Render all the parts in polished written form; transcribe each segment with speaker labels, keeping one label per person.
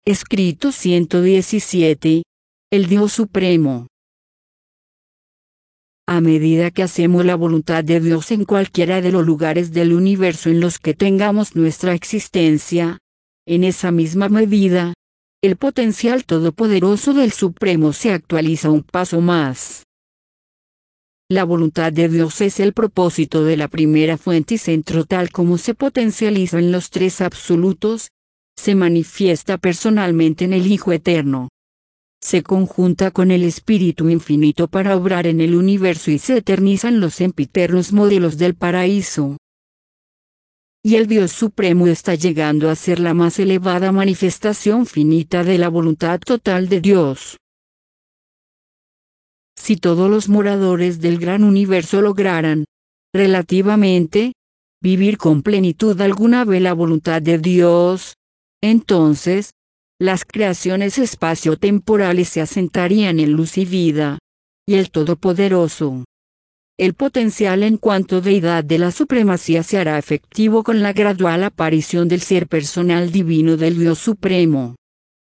Speaker 1: Escrito 117. El Dios Supremo. A medida que hacemos la voluntad de Dios en cualquiera de los lugares del universo en los que tengamos nuestra existencia, en esa misma medida, el potencial todopoderoso del Supremo se actualiza un paso más. La voluntad de Dios es el propósito de la primera fuente y centro tal como se potencializa en los tres absolutos, se manifiesta personalmente en el Hijo Eterno. Se conjunta con el Espíritu Infinito para obrar en el universo y se eternizan los sempiternos modelos del paraíso. Y el Dios Supremo está llegando a ser la más elevada manifestación finita de la voluntad total de Dios. Si todos los moradores del gran universo lograran, relativamente, vivir con plenitud alguna vez la voluntad de Dios, entonces, las creaciones espaciotemporales se asentarían en luz y vida, y el Todopoderoso, el potencial en cuanto deidad de la supremacía se hará efectivo con la gradual aparición del ser personal divino del Dios Supremo.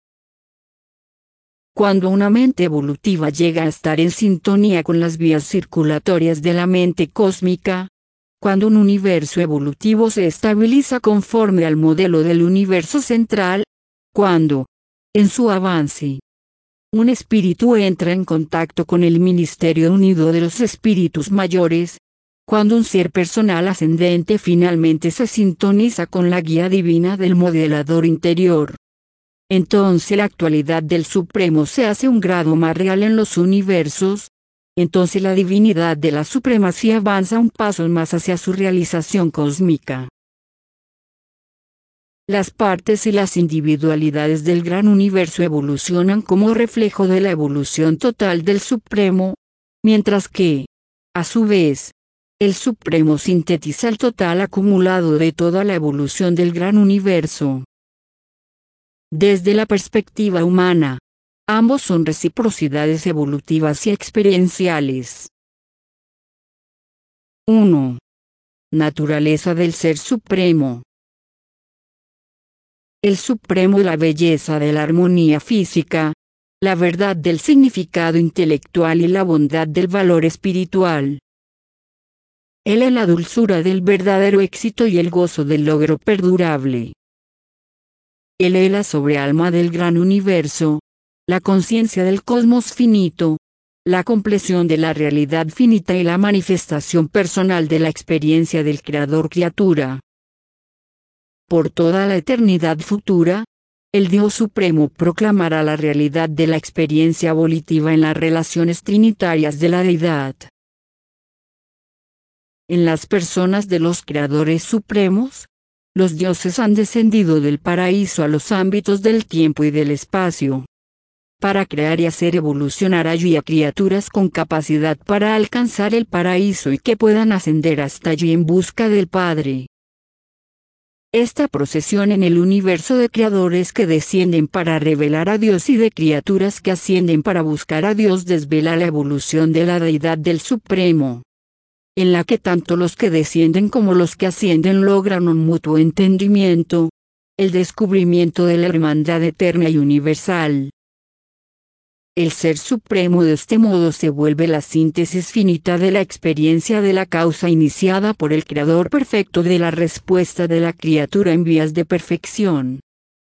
Speaker 1: Cuando una mente evolutiva llega a estar en sintonía con las vías circulatorias de la mente cósmica, cuando un universo evolutivo se estabiliza conforme al modelo del universo central, cuando, en su avance, un espíritu entra en contacto con el ministerio unido de los espíritus mayores, cuando un ser personal ascendente finalmente se sintoniza con la guía divina del modelador interior, entonces la actualidad del Supremo se hace un grado más real en los universos, entonces la divinidad de la supremacía avanza un paso más hacia su realización cósmica. Las partes y las individualidades del gran universo evolucionan como reflejo de la evolución total del Supremo, mientras que, a su vez, el Supremo sintetiza el total acumulado de toda la evolución del gran universo. Desde la perspectiva humana, ambos son reciprocidades evolutivas y experienciales. 1. Naturaleza del Ser Supremo. El Supremo, la belleza de la armonía física, la verdad del significado intelectual y la bondad del valor espiritual. Él es la dulzura del verdadero éxito y el gozo del logro perdurable. Él es la sobrealma del gran universo, la conciencia del cosmos finito, la compleción de la realidad finita y la manifestación personal de la experiencia del Creador-Criatura. Por toda la eternidad futura, el Dios Supremo proclamará la realidad de la experiencia volitiva en las relaciones trinitarias de la deidad. En las personas de los creadores supremos, los dioses han descendido del paraíso a los ámbitos del tiempo y del espacio, para crear y hacer evolucionar allí a criaturas con capacidad para alcanzar el paraíso y que puedan ascender hasta allí en busca del Padre. Esta procesión en el universo de creadores que descienden para revelar a Dios y de criaturas que ascienden para buscar a Dios desvela la evolución de la deidad del Supremo, en la que tanto los que descienden como los que ascienden logran un mutuo entendimiento, el descubrimiento de la hermandad eterna y universal. El Ser Supremo de este modo se vuelve la síntesis finita de la experiencia de la causa iniciada por el Creador perfecto de la respuesta de la criatura en vías de perfección.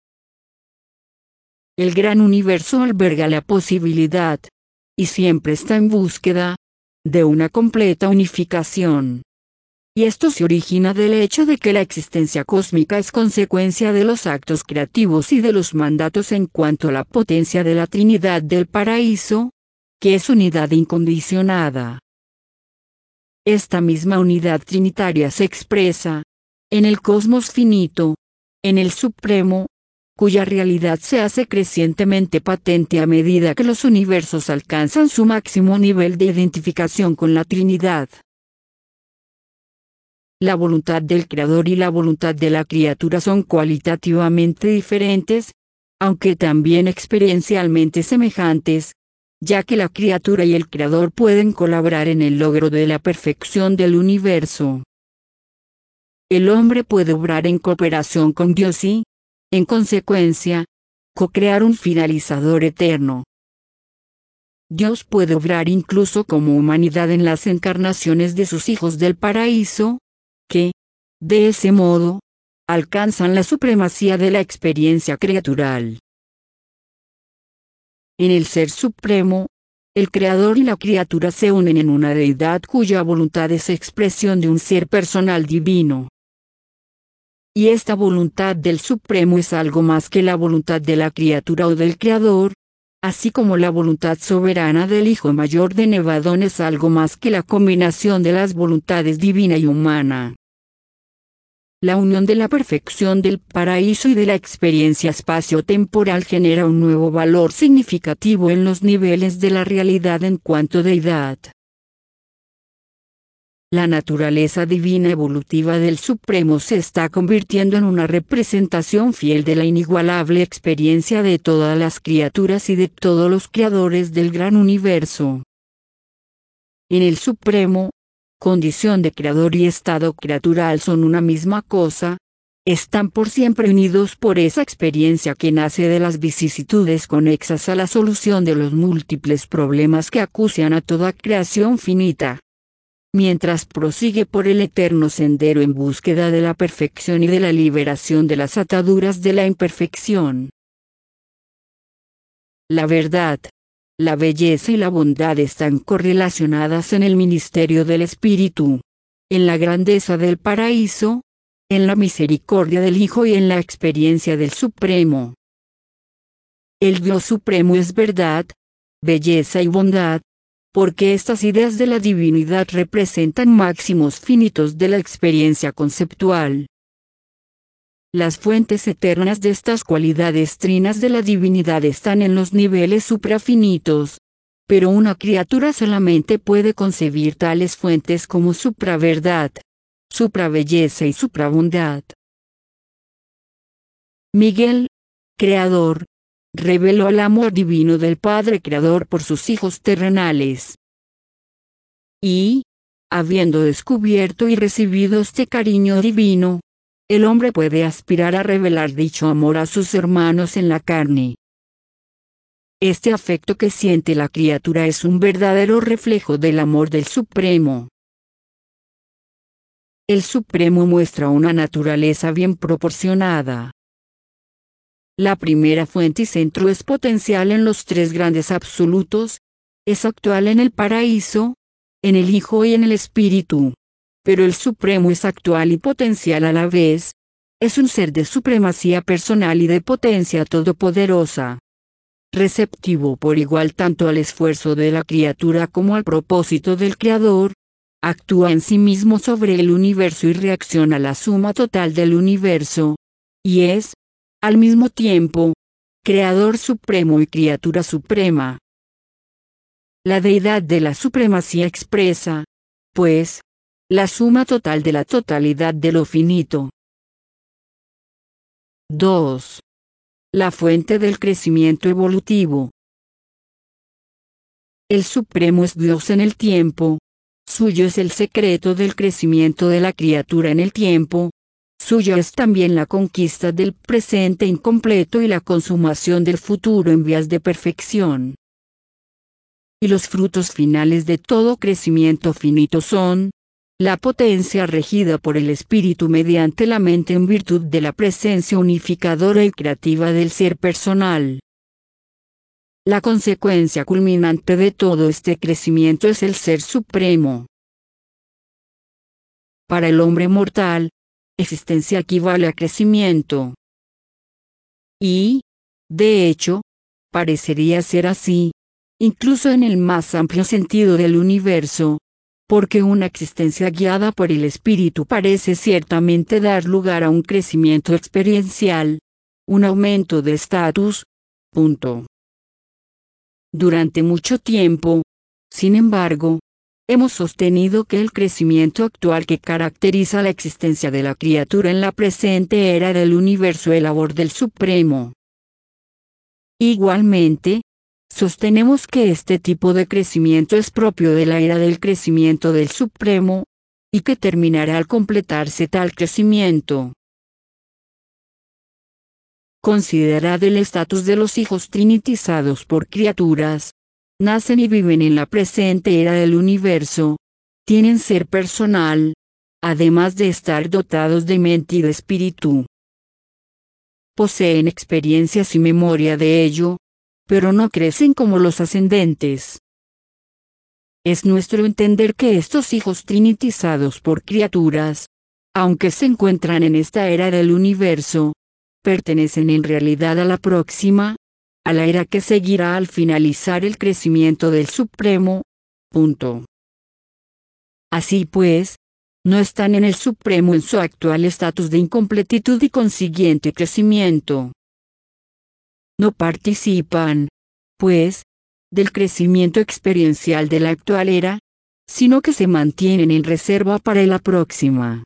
Speaker 1: El gran universo alberga la posibilidad, y siempre está en búsqueda, de una completa unificación. Y esto se origina del hecho de que la existencia cósmica es consecuencia de los actos creativos y de los mandatos en cuanto a la potencia de la Trinidad del Paraíso, que es unidad incondicionada. Esta misma unidad trinitaria se expresa, en el cosmos finito, en el Supremo, cuya realidad se hace crecientemente patente a medida que los universos alcanzan su máximo nivel de identificación con la Trinidad. La voluntad del Creador y la voluntad de la criatura son cualitativamente diferentes, aunque también experiencialmente semejantes, ya que la criatura y el Creador pueden colaborar en el logro de la perfección del universo. El hombre puede obrar en cooperación con Dios y, en consecuencia, co-crear un finalizador eterno. Dios puede obrar incluso como humanidad en las encarnaciones de sus hijos del paraíso, que, de ese modo, alcanzan la supremacía de la experiencia criatural. En el Ser Supremo, el Creador y la criatura se unen en una deidad cuya voluntad es expresión de un ser personal divino. Y esta voluntad del Supremo es algo más que la voluntad de la criatura o del Creador, así como la voluntad soberana del Hijo Mayor de Nevadón es algo más que la combinación de las voluntades divina y humana. La unión de la perfección del paraíso y de la experiencia espacio-temporal genera un nuevo valor significativo en los niveles de la realidad en cuanto deidad. La naturaleza divina evolutiva del Supremo se está convirtiendo en una representación fiel de la inigualable experiencia de todas las criaturas y de todos los creadores del gran universo. En el Supremo, condición de creador y estado criatural son una misma cosa, están por siempre unidos por esa experiencia que nace de las vicisitudes conexas a la solución de los múltiples problemas que acucian a toda creación finita. Mientras prosigue por el eterno sendero en búsqueda de la perfección y de la liberación de las ataduras de la imperfección. La verdad, la belleza y la bondad están correlacionadas en el ministerio del Espíritu, en la grandeza del paraíso, en la misericordia del Hijo y en la experiencia del Supremo. El Dios Supremo es verdad, belleza y bondad, porque estas ideas de la divinidad representan máximos finitos de la experiencia conceptual. Las fuentes eternas de estas cualidades trinas de la divinidad están en los niveles suprafinitos, pero una criatura solamente puede concebir tales fuentes como supraverdad, supravelleza y suprabondad. Miguel, Creador, reveló el amor divino del Padre Creador por sus hijos terrenales. Y, habiendo descubierto y recibido este cariño divino, el hombre puede aspirar a revelar dicho amor a sus hermanos en la carne. Este afecto que siente la criatura es un verdadero reflejo del amor del Supremo. El Supremo muestra una naturaleza bien proporcionada. La primera fuente y centro es potencial en los tres grandes absolutos, es actual en el paraíso, en el Hijo y en el Espíritu. Pero el Supremo es actual y potencial a la vez, es un ser de supremacía personal y de potencia todopoderosa. Receptivo por igual tanto al esfuerzo de la criatura como al propósito del Creador, actúa en sí mismo sobre el universo y reacciona a la suma total del universo, y es, al mismo tiempo, Creador Supremo y criatura suprema. La deidad de la supremacía expresa, pues, la suma total de la totalidad de lo finito. 2. La fuente del crecimiento evolutivo. El Supremo es Dios en el tiempo. Suyo es el secreto del crecimiento de la criatura en el tiempo. Suyo es también la conquista del presente incompleto y la consumación del futuro en vías de perfección. Y los frutos finales de todo crecimiento finito son, la potencia regida por el espíritu mediante la mente en virtud de la presencia unificadora y creativa del ser personal. La consecuencia culminante de todo este crecimiento es el Ser Supremo. Para el hombre mortal, existencia equivale a crecimiento. Y, de hecho, parecería ser así, incluso en el más amplio sentido del universo, porque una existencia guiada por el espíritu parece ciertamente dar lugar a un crecimiento experiencial, un aumento de estatus. Durante mucho tiempo, sin embargo, hemos sostenido que el crecimiento actual que caracteriza la existencia de la criatura en la presente era del universo el labor del Supremo. Igualmente, sostenemos que este tipo de crecimiento es propio de la era del crecimiento del Supremo, y que terminará al completarse tal crecimiento. Considerad el estatus de los hijos trinitizados por criaturas. Nacen y viven en la presente era del universo. Tienen ser personal, además de estar dotados de mente y de espíritu. Poseen experiencias y memoria de ello, pero no crecen como los ascendentes. Es nuestro entender que estos hijos trinitizados por criaturas, aunque se encuentran en esta era del universo, pertenecen en realidad a la próxima, a la era que seguirá al finalizar el crecimiento del Supremo. Punto. Así pues, no están en el Supremo en su actual estatus de incompletitud y consiguiente crecimiento. No participan, pues, del crecimiento experiencial de la actual era, sino que se mantienen en reserva para la próxima.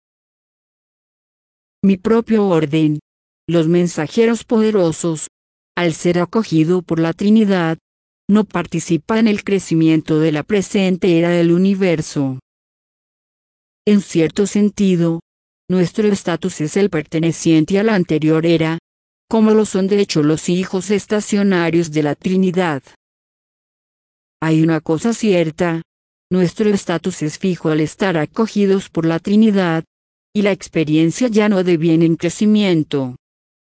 Speaker 1: Mi propio orden, los mensajeros poderosos, al ser acogido por la Trinidad, no participa en el crecimiento de la presente era del universo. En cierto sentido, nuestro estatus es el perteneciente a la anterior era, como lo son de hecho los hijos estacionarios de la Trinidad. Hay una cosa cierta, nuestro estatus es fijo al estar acogidos por la Trinidad, y la experiencia ya no deviene en crecimiento.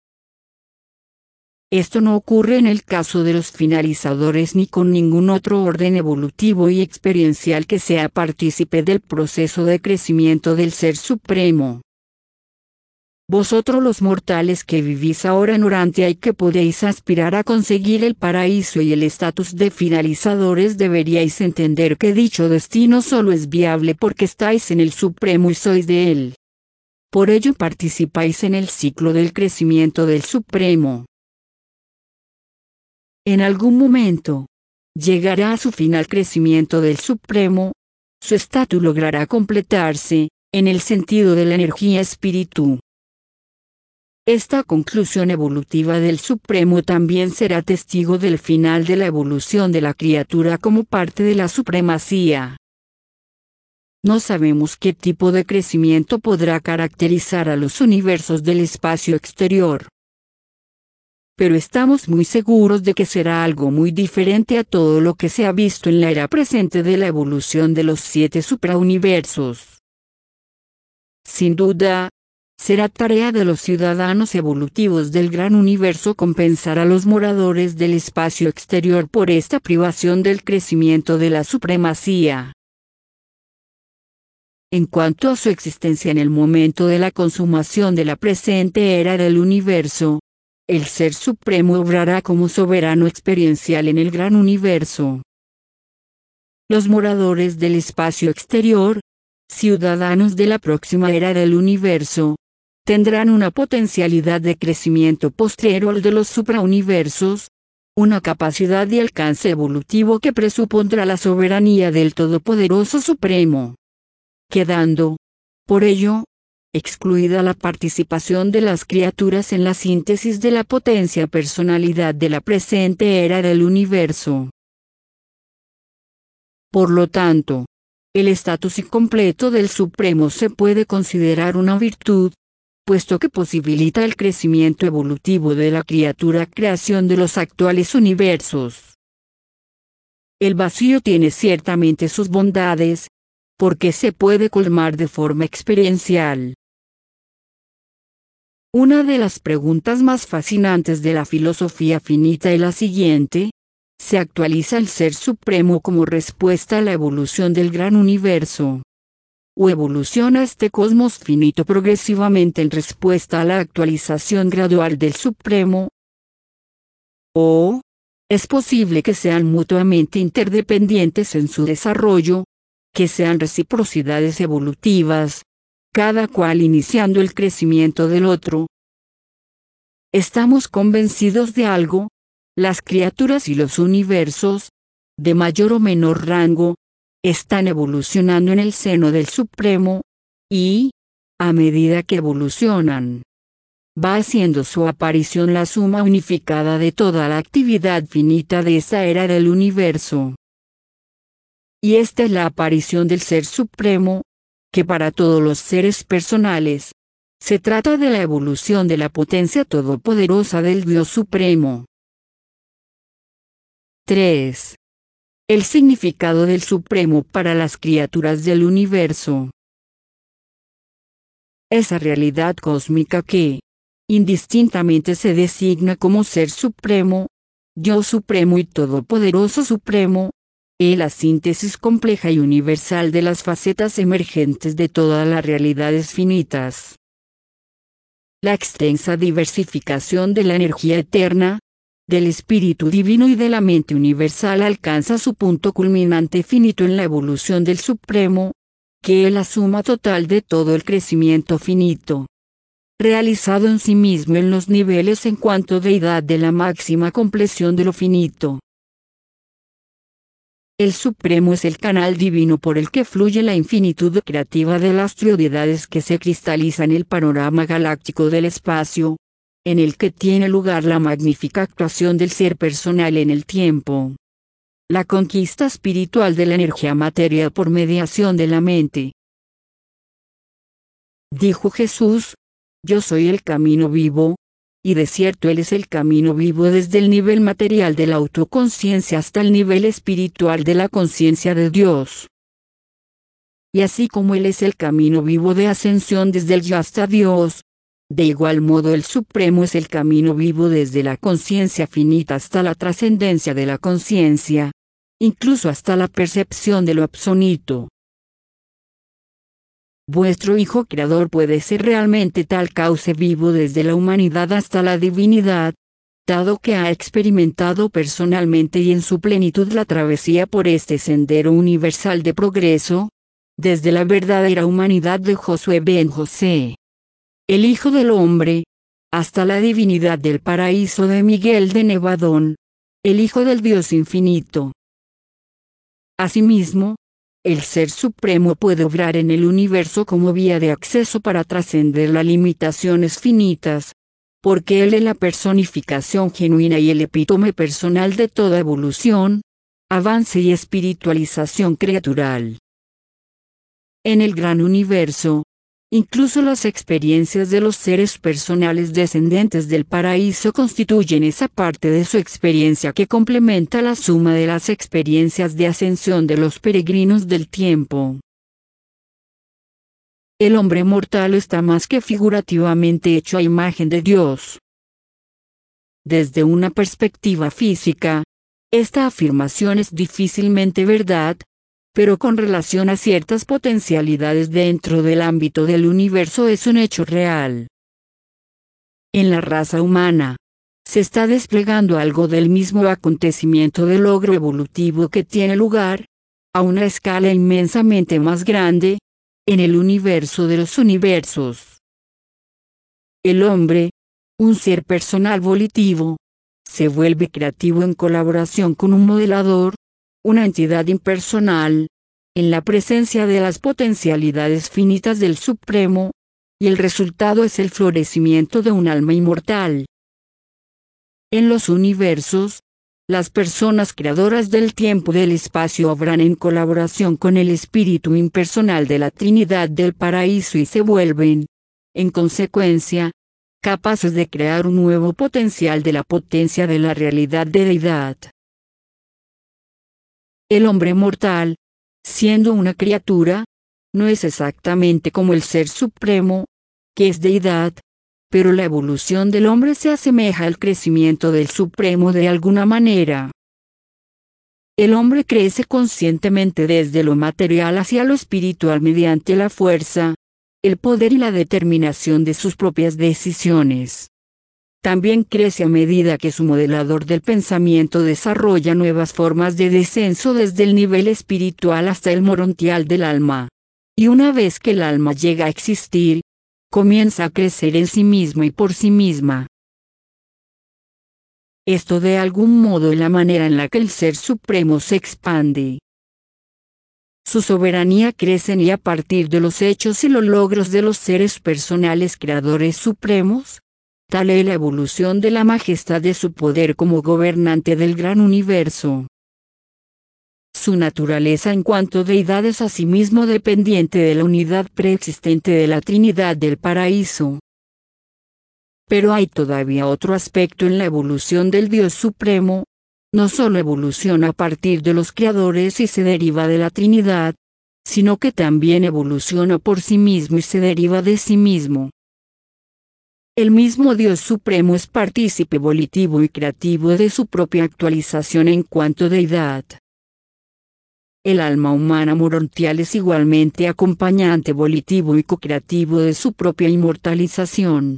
Speaker 1: Esto no ocurre en el caso de los finalizadores ni con ningún otro orden evolutivo y experiencial que sea partícipe del proceso de crecimiento del Ser Supremo. Vosotros los mortales que vivís ahora en Urantia y que podéis aspirar a conseguir el paraíso y el estatus de finalizadores deberíais entender que dicho destino solo es viable porque estáis en el Supremo y sois de él. Por ello participáis en el ciclo del crecimiento del Supremo. En algún momento, llegará a su final crecimiento del Supremo, su estatus logrará completarse, en el sentido de la energía espíritu. Esta conclusión evolutiva del Supremo también será testigo del final de la evolución de la criatura como parte de la supremacía. No sabemos qué tipo de crecimiento podrá caracterizar a los universos del espacio exterior. Pero estamos muy seguros de que será algo muy diferente a todo lo que se ha visto en la era presente de la evolución de los 7 suprauniversos. Sin duda, será tarea de los ciudadanos evolutivos del gran universo compensar a los moradores del espacio exterior por esta privación del crecimiento de la supremacía. En cuanto a su existencia en el momento de la consumación de la presente era del universo, el Ser Supremo obrará como soberano experiencial en el gran universo. Los moradores del espacio exterior, ciudadanos de la próxima era del universo, tendrán una potencialidad de crecimiento postrero al de los suprauniversos, una capacidad de alcance evolutivo que presupondrá la soberanía del Todopoderoso Supremo, quedando, por ello, excluida la participación de las criaturas en la síntesis de la potencia personalidad de la presente era del universo. Por lo tanto, el estatus incompleto del Supremo se puede considerar una virtud, puesto que posibilita el crecimiento evolutivo de la criatura creación de los actuales universos. El vacío tiene ciertamente sus bondades, porque se puede colmar de forma experiencial. Una de las preguntas más fascinantes de la filosofía finita es la siguiente: ¿se actualiza el Ser Supremo como respuesta a la evolución del gran universo? ¿O evoluciona este cosmos finito progresivamente en respuesta a la actualización gradual del Supremo? ¿O es posible que sean mutuamente interdependientes en su desarrollo, que sean reciprocidades evolutivas, cada cual iniciando el crecimiento del otro? Estamos convencidos de algo: las criaturas y los universos, de mayor o menor rango, están evolucionando en el seno del Supremo, y, a medida que evolucionan, va haciendo su aparición la suma unificada de toda la actividad finita de esa era del universo. Y esta es la aparición del Ser Supremo, que para todos los seres personales, Se trata de la evolución de la potencia todopoderosa del Dios Supremo. 3. El significado del Supremo para las criaturas del universo. Esa realidad cósmica que, indistintamente se designa como Ser Supremo, Dios Supremo y Todopoderoso Supremo, es la síntesis compleja y universal de las facetas emergentes de todas las realidades finitas. La extensa diversificación de la energía eterna, del espíritu divino y de la mente universal alcanza su punto culminante finito en la evolución del Supremo, que es la suma total de todo el crecimiento finito, realizado en sí mismo en los niveles en cuanto deidad de la máxima compleción de lo finito. El Supremo es el canal divino por el que fluye la infinitud creativa de las triodeidades que se cristaliza en el panorama galáctico del espacio, en el que tiene lugar la magnífica actuación del ser personal en el tiempo. La conquista espiritual de la energía material por mediación de la mente. Dijo Jesús: yo soy el camino vivo, y de cierto Él es el camino vivo desde el nivel material de la autoconciencia hasta el nivel espiritual de la conciencia de Dios. Y así como Él es el camino vivo de ascensión desde el yo hasta Dios, de igual modo el Supremo es el camino vivo desde la conciencia finita hasta la trascendencia de la conciencia, incluso hasta la percepción de lo absoluto. Vuestro Hijo Creador puede ser realmente tal cauce vivo desde la humanidad hasta la divinidad, dado que ha experimentado personalmente y en su plenitud la travesía por este sendero universal de progreso, desde la verdadera humanidad de Josué ben José, el Hijo del Hombre, hasta la divinidad del paraíso de Miguel de Nevadón, el Hijo del Dios infinito. Asimismo, el Ser Supremo puede obrar en el universo como vía de acceso para trascender las limitaciones finitas, porque Él es la personificación genuina y el epítome personal de toda evolución, avance y espiritualización creatural. En el gran universo, incluso las experiencias de los seres personales descendentes del paraíso constituyen esa parte de su experiencia que complementa la suma de las experiencias de ascensión de los peregrinos del tiempo. El hombre mortal está más que figurativamente hecho a imagen de Dios. Desde una perspectiva física, esta afirmación es difícilmente verdad, pero con relación a ciertas potencialidades dentro del ámbito del universo es un hecho real. En la raza humana, se está desplegando algo del mismo acontecimiento de logro evolutivo que tiene lugar, a una escala inmensamente más grande, en el universo de los universos. El hombre, un ser personal volitivo, se vuelve creativo en colaboración con un modelador, una entidad impersonal, en la presencia de las potencialidades finitas del Supremo, y el resultado es el florecimiento de un alma inmortal. En los universos, las personas creadoras del tiempo y del espacio obran en colaboración con el espíritu impersonal de la Trinidad del Paraíso y se vuelven, en consecuencia, capaces de crear un nuevo potencial de la potencia de la realidad de deidad. El hombre mortal, siendo una criatura, no es exactamente como el Ser Supremo, que es deidad, pero la evolución del hombre se asemeja al crecimiento del Supremo de alguna manera. El hombre crece conscientemente desde lo material hacia lo espiritual mediante la fuerza, el poder y la determinación de sus propias decisiones. También crece a medida que su modelador del pensamiento desarrolla nuevas formas de descenso desde el nivel espiritual hasta el morontial del alma. Y una vez que el alma llega a existir, comienza a crecer en sí misma y por sí misma. Esto de algún modo es la manera en la que el Ser Supremo se expande. Su soberanía crece y a partir de los hechos y los logros de los seres personales creadores supremos, tal es la evolución de la majestad de su poder como gobernante del gran universo. Su naturaleza en cuanto deidad es asimismo dependiente de la unidad preexistente de la Trinidad del paraíso. Pero hay todavía otro aspecto en la evolución del Dios Supremo. No solo evoluciona a partir de los creadores y se deriva de la Trinidad, sino que también evoluciona por sí mismo y se deriva de sí mismo. El mismo Dios Supremo es partícipe volitivo y creativo de su propia actualización en cuanto deidad. El alma humana morontial es igualmente acompañante volitivo y co-creativo de su propia inmortalización.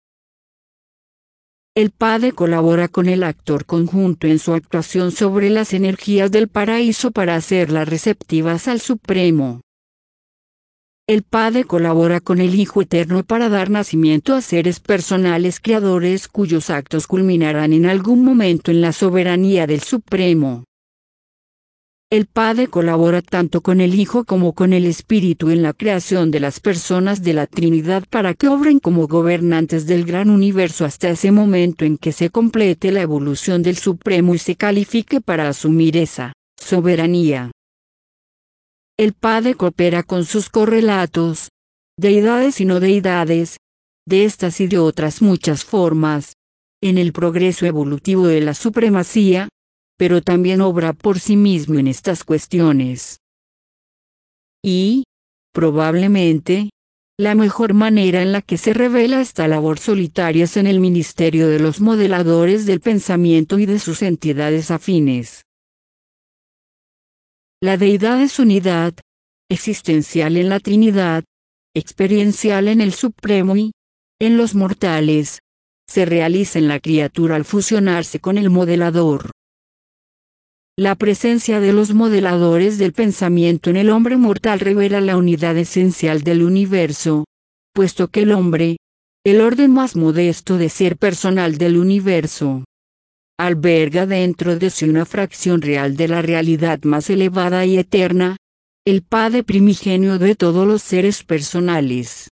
Speaker 1: El Padre colabora con el actor conjunto en su actuación sobre las energías del paraíso para hacerlas receptivas al Supremo. El Padre colabora con el Hijo Eterno para dar nacimiento a seres personales creadores cuyos actos culminarán en algún momento en la soberanía del Supremo. El Padre colabora tanto con el Hijo como con el Espíritu en la creación de las personas de la Trinidad para que obren como gobernantes del gran universo hasta ese momento en que se complete la evolución del Supremo y se califique para asumir esa soberanía. El Padre coopera con sus correlatos, deidades y no deidades, de estas y de otras muchas formas, en el progreso evolutivo de la supremacía, pero también obra por sí mismo en estas cuestiones. Y, probablemente, la mejor manera en la que se revela esta labor solitaria es en el ministerio de los modeladores del pensamiento y de sus entidades afines. La deidad es unidad, existencial en la Trinidad, experiencial en el Supremo y, en los mortales, se realiza en la criatura al fusionarse con el modelador. La presencia de los modeladores del pensamiento en el hombre mortal revela la unidad esencial del universo, puesto que el hombre, el orden más modesto de ser personal del universo, alberga dentro de sí una fracción real de la realidad más elevada y eterna, el Padre primigenio de todos los seres personales.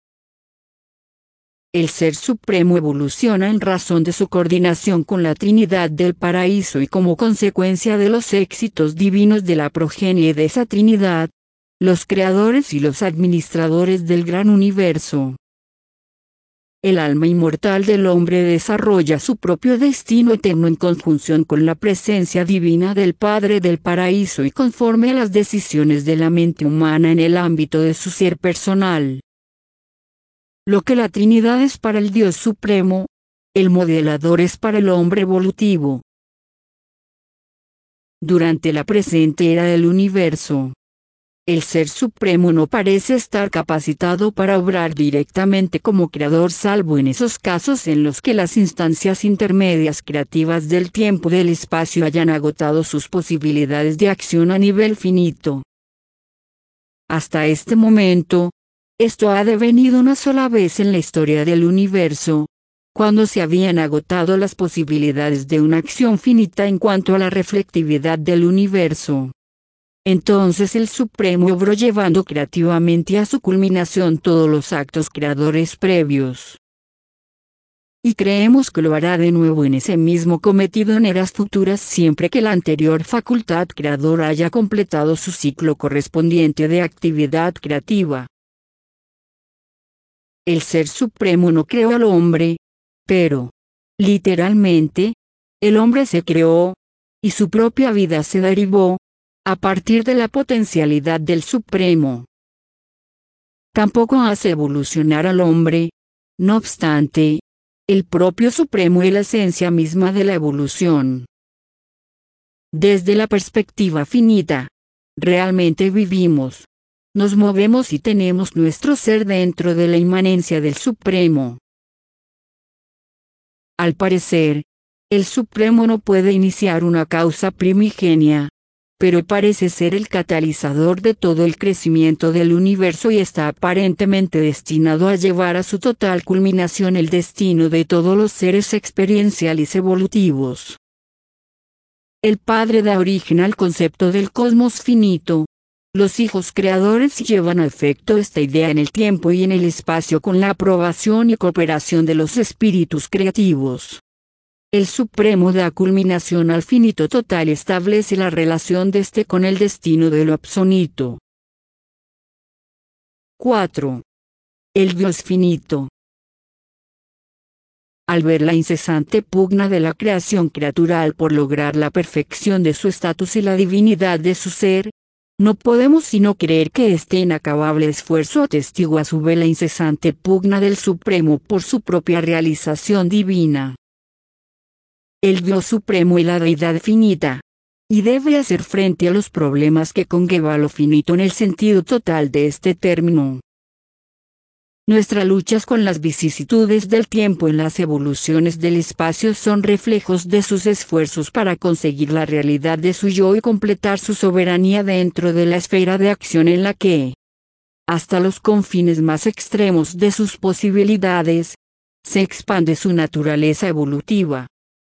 Speaker 1: El Ser Supremo evoluciona en razón de su coordinación con la Trinidad del paraíso y como consecuencia de los éxitos divinos de la progenie de esa Trinidad, los creadores y los administradores del gran universo. El alma inmortal del hombre desarrolla su propio destino eterno en conjunción con la presencia divina del Padre del paraíso y conforme a las decisiones de la mente humana en el ámbito de su ser personal. Lo que la Trinidad es para el Dios Supremo, el modelador es para el hombre evolutivo. Durante la presente era del universo, el Ser Supremo no parece estar capacitado para obrar directamente como creador salvo en esos casos en los que las instancias intermedias creativas del tiempo y del espacio hayan agotado sus posibilidades de acción a nivel finito. Hasta este momento, esto ha devenido una sola vez en la historia del universo, cuando se habían agotado las posibilidades de una acción finita en cuanto a la reflectividad del universo. Entonces el Supremo obró llevando creativamente a su culminación todos los actos creadores previos. Y creemos que lo hará de nuevo en ese mismo cometido en eras futuras siempre que la anterior facultad creadora haya completado su ciclo correspondiente de actividad creativa. El Ser Supremo no creó al hombre, pero, literalmente, el hombre se creó, y su propia vida se derivó, a partir de la potencialidad del Supremo. Tampoco hace evolucionar al hombre, no obstante, el propio Supremo es la esencia misma de la evolución. Desde la perspectiva finita, realmente vivimos, nos movemos y tenemos nuestro ser dentro de la inmanencia del Supremo. Al parecer, el Supremo no puede iniciar una causa primigenia, pero parece ser el catalizador de todo el crecimiento del universo y está aparentemente destinado a llevar a su total culminación el destino de todos los seres experienciales evolutivos. El Padre da origen al concepto del cosmos finito. Los hijos creadores llevan a efecto esta idea en el tiempo y en el espacio con la aprobación y cooperación de los espíritus creativos. El Supremo da culminación al finito total y establece la relación de este con el destino de lo absoluto. 4. El Dios finito. Al ver la incesante pugna de la creación criatural por lograr la perfección de su estatus y la divinidad de su ser, no podemos sino creer que este inacabable esfuerzo atestigua a su vez la incesante pugna del Supremo por su propia realización divina. El Dios Supremo y la Deidad finita, y debe hacer frente a los problemas que conlleva lo finito en el sentido total de este término. Nuestras luchas con las vicisitudes del tiempo en las evoluciones del espacio son reflejos de sus esfuerzos para conseguir la realidad de su yo y completar su soberanía dentro de la esfera de acción en la que, hasta los confines más extremos de sus posibilidades, se expande su naturaleza evolutiva.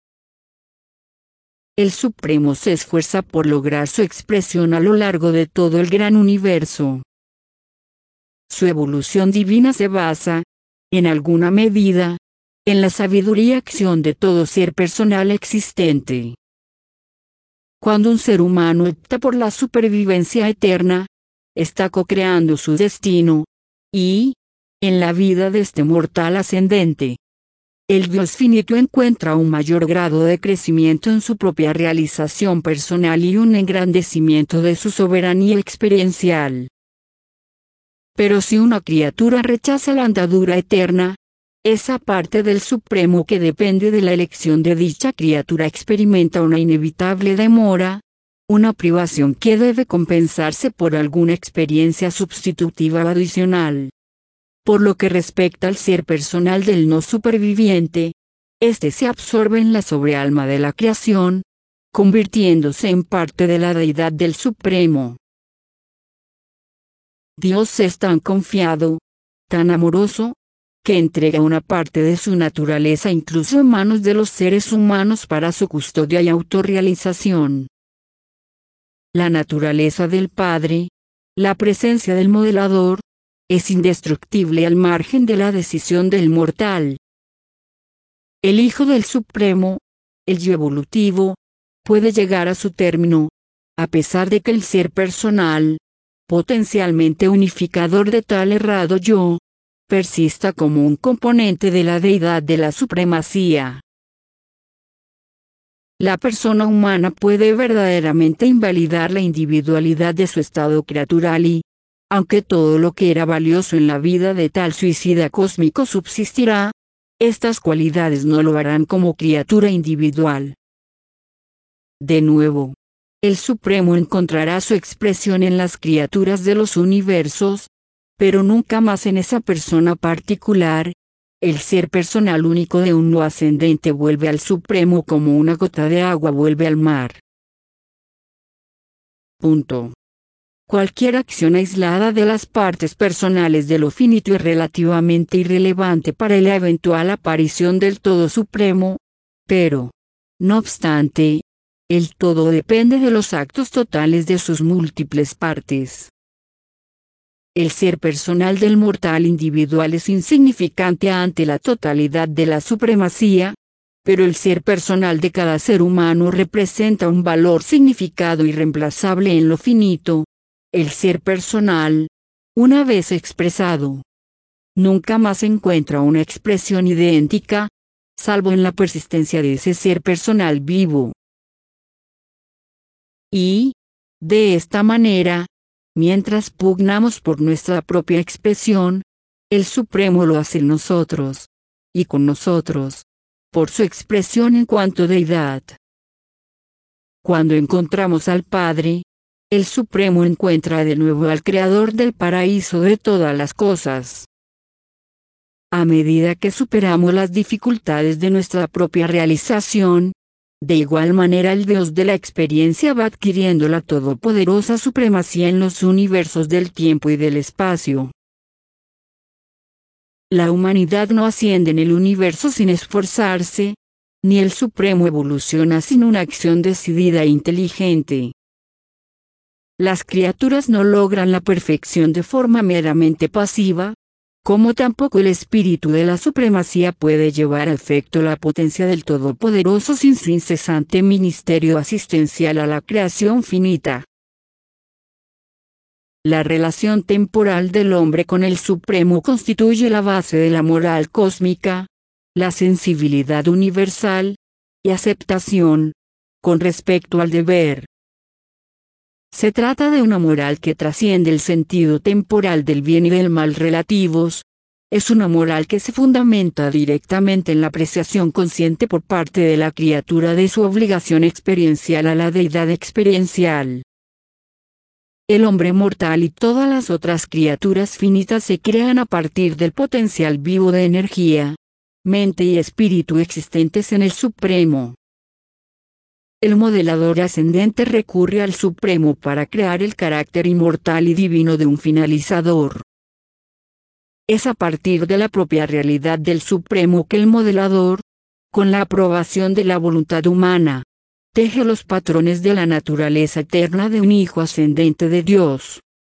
Speaker 1: El Supremo se esfuerza por lograr su expresión a lo largo de todo el gran universo. Su evolución divina se basa, en alguna medida, en la sabiduría y acción de todo ser personal existente. Cuando un ser humano opta por la supervivencia eterna, está co-creando su destino, y, en la vida de este mortal ascendente, el Dios finito encuentra un mayor grado de crecimiento en su propia realización personal y un engrandecimiento de su soberanía experiencial. Pero si una criatura rechaza la andadura eterna, esa parte del Supremo que depende de la elección de dicha criatura experimenta una inevitable demora, una privación que debe compensarse por alguna experiencia sustitutiva o adicional. Por lo que respecta al ser personal del no superviviente, este se absorbe en la sobrealma de la creación, convirtiéndose en parte de la deidad del Supremo. Dios es tan confiado, tan amoroso, que entrega una parte de su naturaleza incluso en manos de los seres humanos para su custodia y autorrealización. La naturaleza del Padre, la presencia del modelador, es indestructible al margen de la decisión del mortal. El Hijo del Supremo, el yo evolutivo, puede llegar a su término, a pesar de que el ser personal, potencialmente unificador de tal errado yo, persista como un componente de la deidad de la supremacía. La persona humana puede verdaderamente invalidar la individualidad de su estado criatural y, aunque todo lo que era valioso en la vida de tal suicida cósmico subsistirá, estas cualidades no lo harán como criatura individual. De nuevo, el Supremo encontrará su expresión en las criaturas de los universos, pero nunca más en esa persona particular. El ser personal único de un no ascendente vuelve al Supremo como una gota de agua vuelve al mar. Punto. Cualquier acción aislada de las partes personales de lo finito es relativamente irrelevante para la eventual aparición del Todo Supremo, pero, no obstante, el todo depende de los actos totales de sus múltiples partes. El ser personal del mortal individual es insignificante ante la totalidad de la supremacía, pero el ser personal de cada ser humano representa un valor significado irreemplazable en lo finito. El ser personal, una vez expresado, nunca más encuentra una expresión idéntica, salvo en la persistencia de ese ser personal vivo. Y, de esta manera, mientras pugnamos por nuestra propia expresión, el Supremo lo hace en nosotros, y con nosotros, por su expresión en cuanto deidad. Cuando encontramos al Padre, el Supremo encuentra de nuevo al Creador del paraíso de todas las cosas. A medida que superamos las dificultades de nuestra propia realización, de igual manera el Dios de la experiencia va adquiriendo la todopoderosa supremacía en los universos del tiempo y del espacio. La humanidad no asciende en el universo sin esforzarse, ni el Supremo evoluciona sin una acción decidida e inteligente. Las criaturas no logran la perfección de forma meramente pasiva, como tampoco el espíritu de la supremacía puede llevar a efecto la potencia del Todopoderoso sin su incesante ministerio asistencial a la creación finita. La relación temporal del hombre con el Supremo constituye la base de la moral cósmica, la sensibilidad universal y aceptación con respecto al deber. Se trata de una moral que trasciende el sentido temporal del bien y del mal relativos. Es una moral que se fundamenta directamente en la apreciación consciente por parte de la criatura de su obligación experiencial a la deidad experiencial. El hombre mortal y todas las otras criaturas finitas se crean a partir del potencial vivo de energía, mente y espíritu existentes en el Supremo. El modelador ascendente recurre al Supremo para crear el carácter inmortal y divino de un finalizador. Es a partir de la propia realidad del Supremo que el modelador, con la aprobación de la voluntad humana, teje los patrones de la naturaleza eterna de un hijo ascendente de Dios.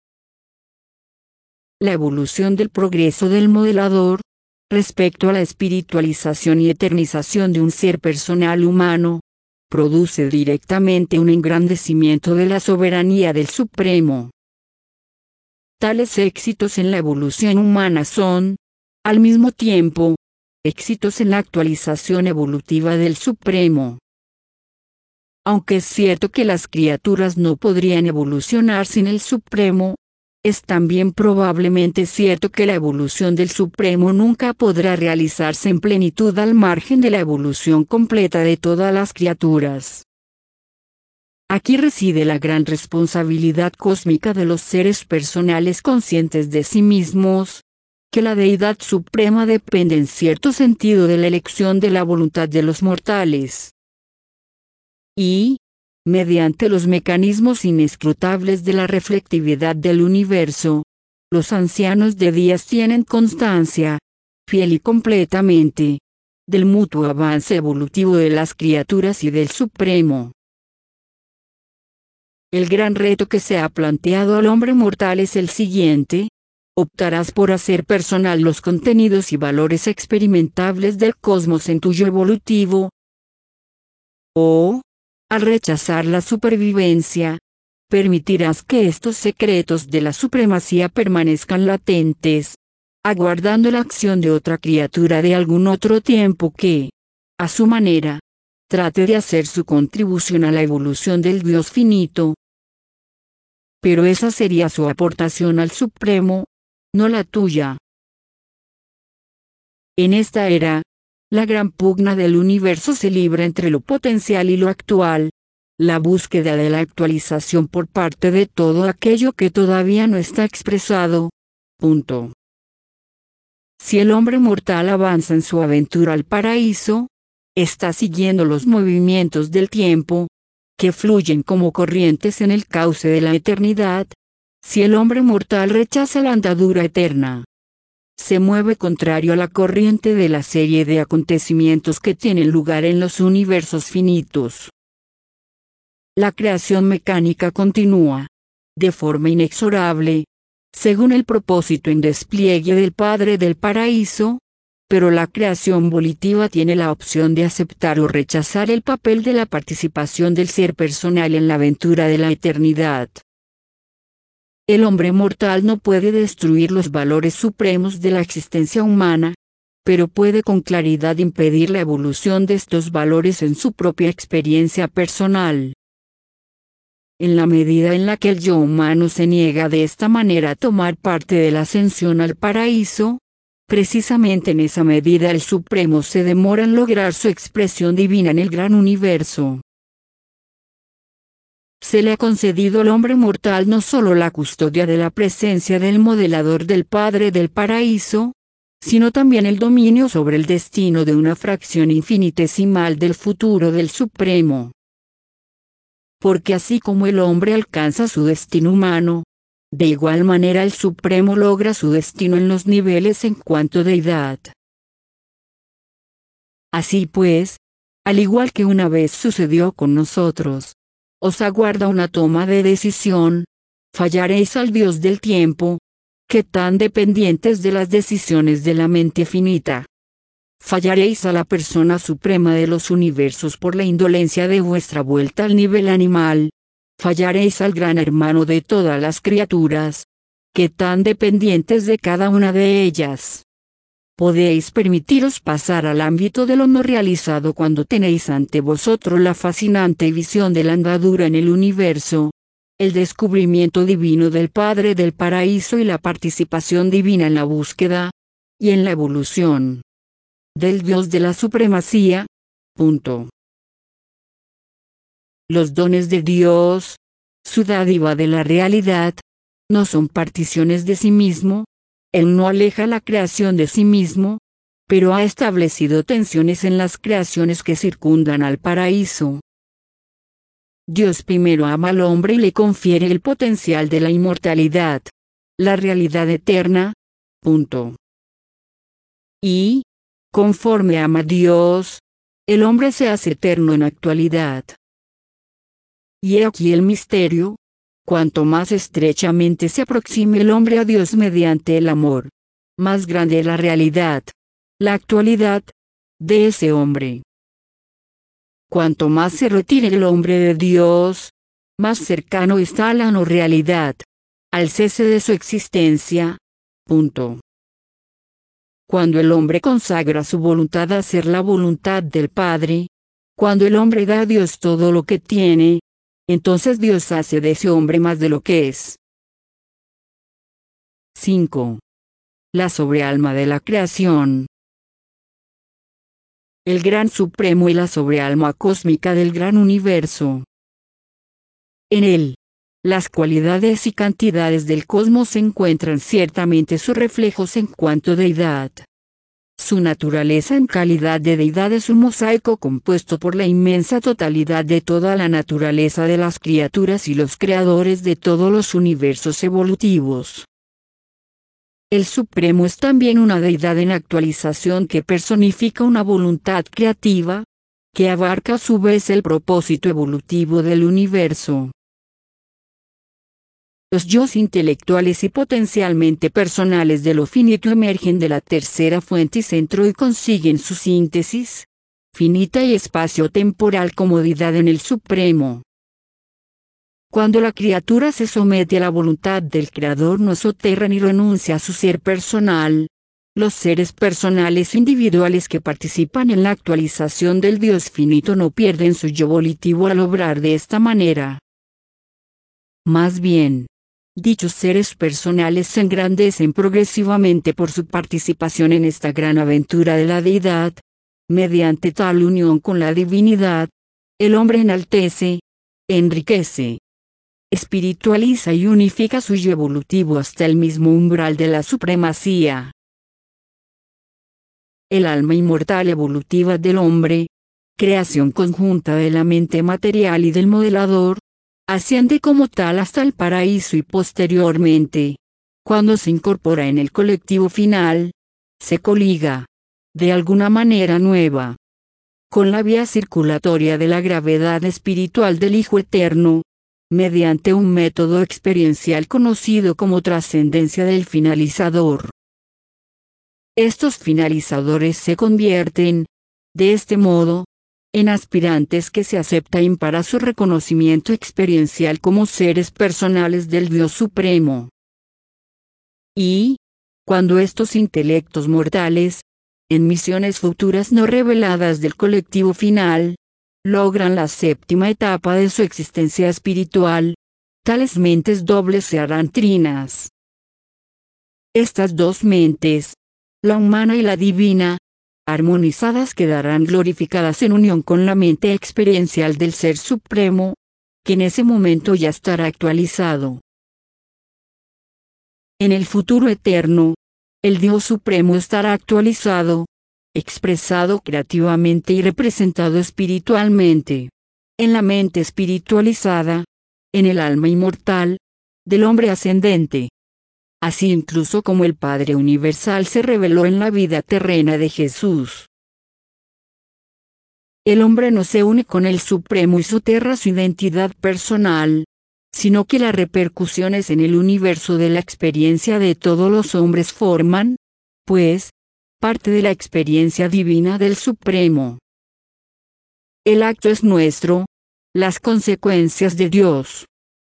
Speaker 1: La evolución del progreso del modelador, respecto a la espiritualización y eternización de un ser personal humano, produce directamente un engrandecimiento de la soberanía del Supremo. Tales éxitos en la evolución humana son, al mismo tiempo, éxitos en la actualización evolutiva del Supremo. Aunque es cierto que las criaturas no podrían evolucionar sin el Supremo, es también probablemente cierto que la evolución del Supremo nunca podrá realizarse en plenitud al margen de la evolución completa de todas las criaturas. Aquí reside la gran responsabilidad cósmica de los seres personales conscientes de sí mismos, que la deidad suprema depende en cierto sentido de la elección de la voluntad de los mortales. Y, mediante los mecanismos inescrutables de la reflectividad del universo, los ancianos de días tienen constancia, fiel y completamente, del mutuo avance evolutivo de las criaturas y del Supremo. El gran reto que se ha planteado al hombre mortal es el siguiente: optarás por hacer personal los contenidos y valores experimentables del cosmos en tuyo evolutivo, o, al rechazar la supervivencia, permitirás que estos secretos de la supremacía permanezcan latentes, aguardando la acción de otra criatura de algún otro tiempo que, a su manera, trate de hacer su contribución a la evolución del Dios finito. Pero esa sería su aportación al Supremo, no la tuya. En esta era, la gran pugna del universo se libra entre lo potencial y lo actual, la búsqueda de la actualización por parte de todo aquello que todavía no está expresado. Punto. Si el hombre mortal avanza en su aventura al paraíso, está siguiendo los movimientos del tiempo, que fluyen como corrientes en el cauce de la eternidad. Si el hombre mortal rechaza la andadura eterna, se mueve contrario a la corriente de la serie de acontecimientos que tienen lugar en los universos finitos. La creación mecánica continúa, de forma inexorable, según el propósito en despliegue del Padre del Paraíso, pero la creación volitiva tiene la opción de aceptar o rechazar el papel de la participación del ser personal en la aventura de la eternidad. El hombre mortal no puede destruir los valores supremos de la existencia humana, pero puede con claridad impedir la evolución de estos valores en su propia experiencia personal. En la medida en la que el yo humano se niega de esta manera a tomar parte de la ascensión al paraíso, precisamente en esa medida el Supremo se demora en lograr su expresión divina en el gran universo. Se le ha concedido al hombre mortal no solo la custodia de la presencia del modelador del Padre del Paraíso, sino también el dominio sobre el destino de una fracción infinitesimal del futuro del Supremo. Porque así como el hombre alcanza su destino humano, de igual manera el Supremo logra su destino en los niveles en cuanto deidad. Así pues, al igual que una vez sucedió con nosotros, os aguarda una toma de decisión: fallaréis al Dios del tiempo, ¿Qué tan dependientes de las decisiones de la mente finita? Fallaréis a la persona suprema de los universos por la indolencia de vuestra vuelta al nivel animal. Fallaréis al gran hermano de todas las criaturas. ¿Qué tan dependientes de cada una de ellas? Podéis permitiros pasar al ámbito de lo no realizado cuando tenéis ante vosotros la fascinante visión de la andadura en el universo, el descubrimiento divino del Padre del Paraíso y la participación divina en la búsqueda y en la evolución del Dios de la supremacía. Punto. Los dones de Dios, su dádiva de la realidad, no son particiones de sí mismo. Él no aleja la creación de sí mismo, pero ha establecido tensiones en las creaciones que circundan al paraíso. Dios primero ama al hombre y le confiere el potencial de la inmortalidad, la realidad eterna. Punto. Y, conforme ama a Dios, el hombre se hace eterno en actualidad. Y he aquí el misterio. Cuanto más estrechamente se aproxime el hombre a Dios mediante el amor, más grande es la realidad, la actualidad, de ese hombre. Cuanto más se retire el hombre de Dios, más cercano está a la no realidad, al cese de su existencia. Punto. Cuando el hombre consagra su voluntad a hacer la voluntad del Padre, cuando el hombre da a Dios todo lo que tiene, entonces Dios hace de ese hombre más de lo que es. 5. La sobrealma de la creación. El Gran Supremo y la sobrealma cósmica del gran universo. En él, las cualidades y cantidades del cosmos encuentran ciertamente sus reflejos en cuanto a deidad. Su naturaleza en calidad de deidad es un mosaico compuesto por la inmensa totalidad de toda la naturaleza de las criaturas y los creadores de todos los universos evolutivos. El Supremo es también una deidad en actualización que personifica una voluntad creativa, que abarca a su vez el propósito evolutivo del universo. Los yos intelectuales y potencialmente personales de lo finito emergen de la tercera fuente y centro y consiguen su síntesis, finita y espacio-temporal comodidad en el Supremo. Cuando la criatura se somete a la voluntad del Creador no soterra ni renuncia a su ser personal. Los seres personales individuales que participan en la actualización del Dios finito no pierden su yo volitivo al obrar de esta manera. Más bien, dichos seres personales se engrandecen progresivamente por su participación en esta gran aventura de la deidad. Mediante tal unión con la divinidad, el hombre enaltece, enriquece, espiritualiza y unifica su yo evolutivo hasta el mismo umbral de la supremacía. El alma inmortal evolutiva del hombre, creación conjunta de la mente material y del modelador, asciende como tal hasta el paraíso y posteriormente, cuando se incorpora en el colectivo final, se coliga, de alguna manera nueva, con la vía circulatoria de la gravedad espiritual del Hijo Eterno, mediante un método experiencial conocido como trascendencia del finalizador. Estos finalizadores se convierten, de este modo, en aspirantes que se aceptan para su reconocimiento experiencial como seres personales del Dios Supremo. Y, cuando estos intelectos mortales, en misiones futuras no reveladas del colectivo final, logran la séptima etapa de su existencia espiritual, tales mentes dobles se harán trinas. Estas dos mentes, la humana y la divina, armonizadas quedarán glorificadas en unión con la mente experiencial del Ser Supremo, que en ese momento ya estará actualizado. En el futuro eterno, el Dios Supremo estará actualizado, expresado creativamente y representado espiritualmente, en la mente espiritualizada, en el alma inmortal, del hombre ascendente. Así incluso como el Padre Universal se reveló en la vida terrena de Jesús. El hombre no se une con el Supremo y soterra su identidad personal, sino que las repercusiones en el universo de la experiencia de todos los hombres forman, pues, parte de la experiencia divina del Supremo. El acto es nuestro, las consecuencias de Dios.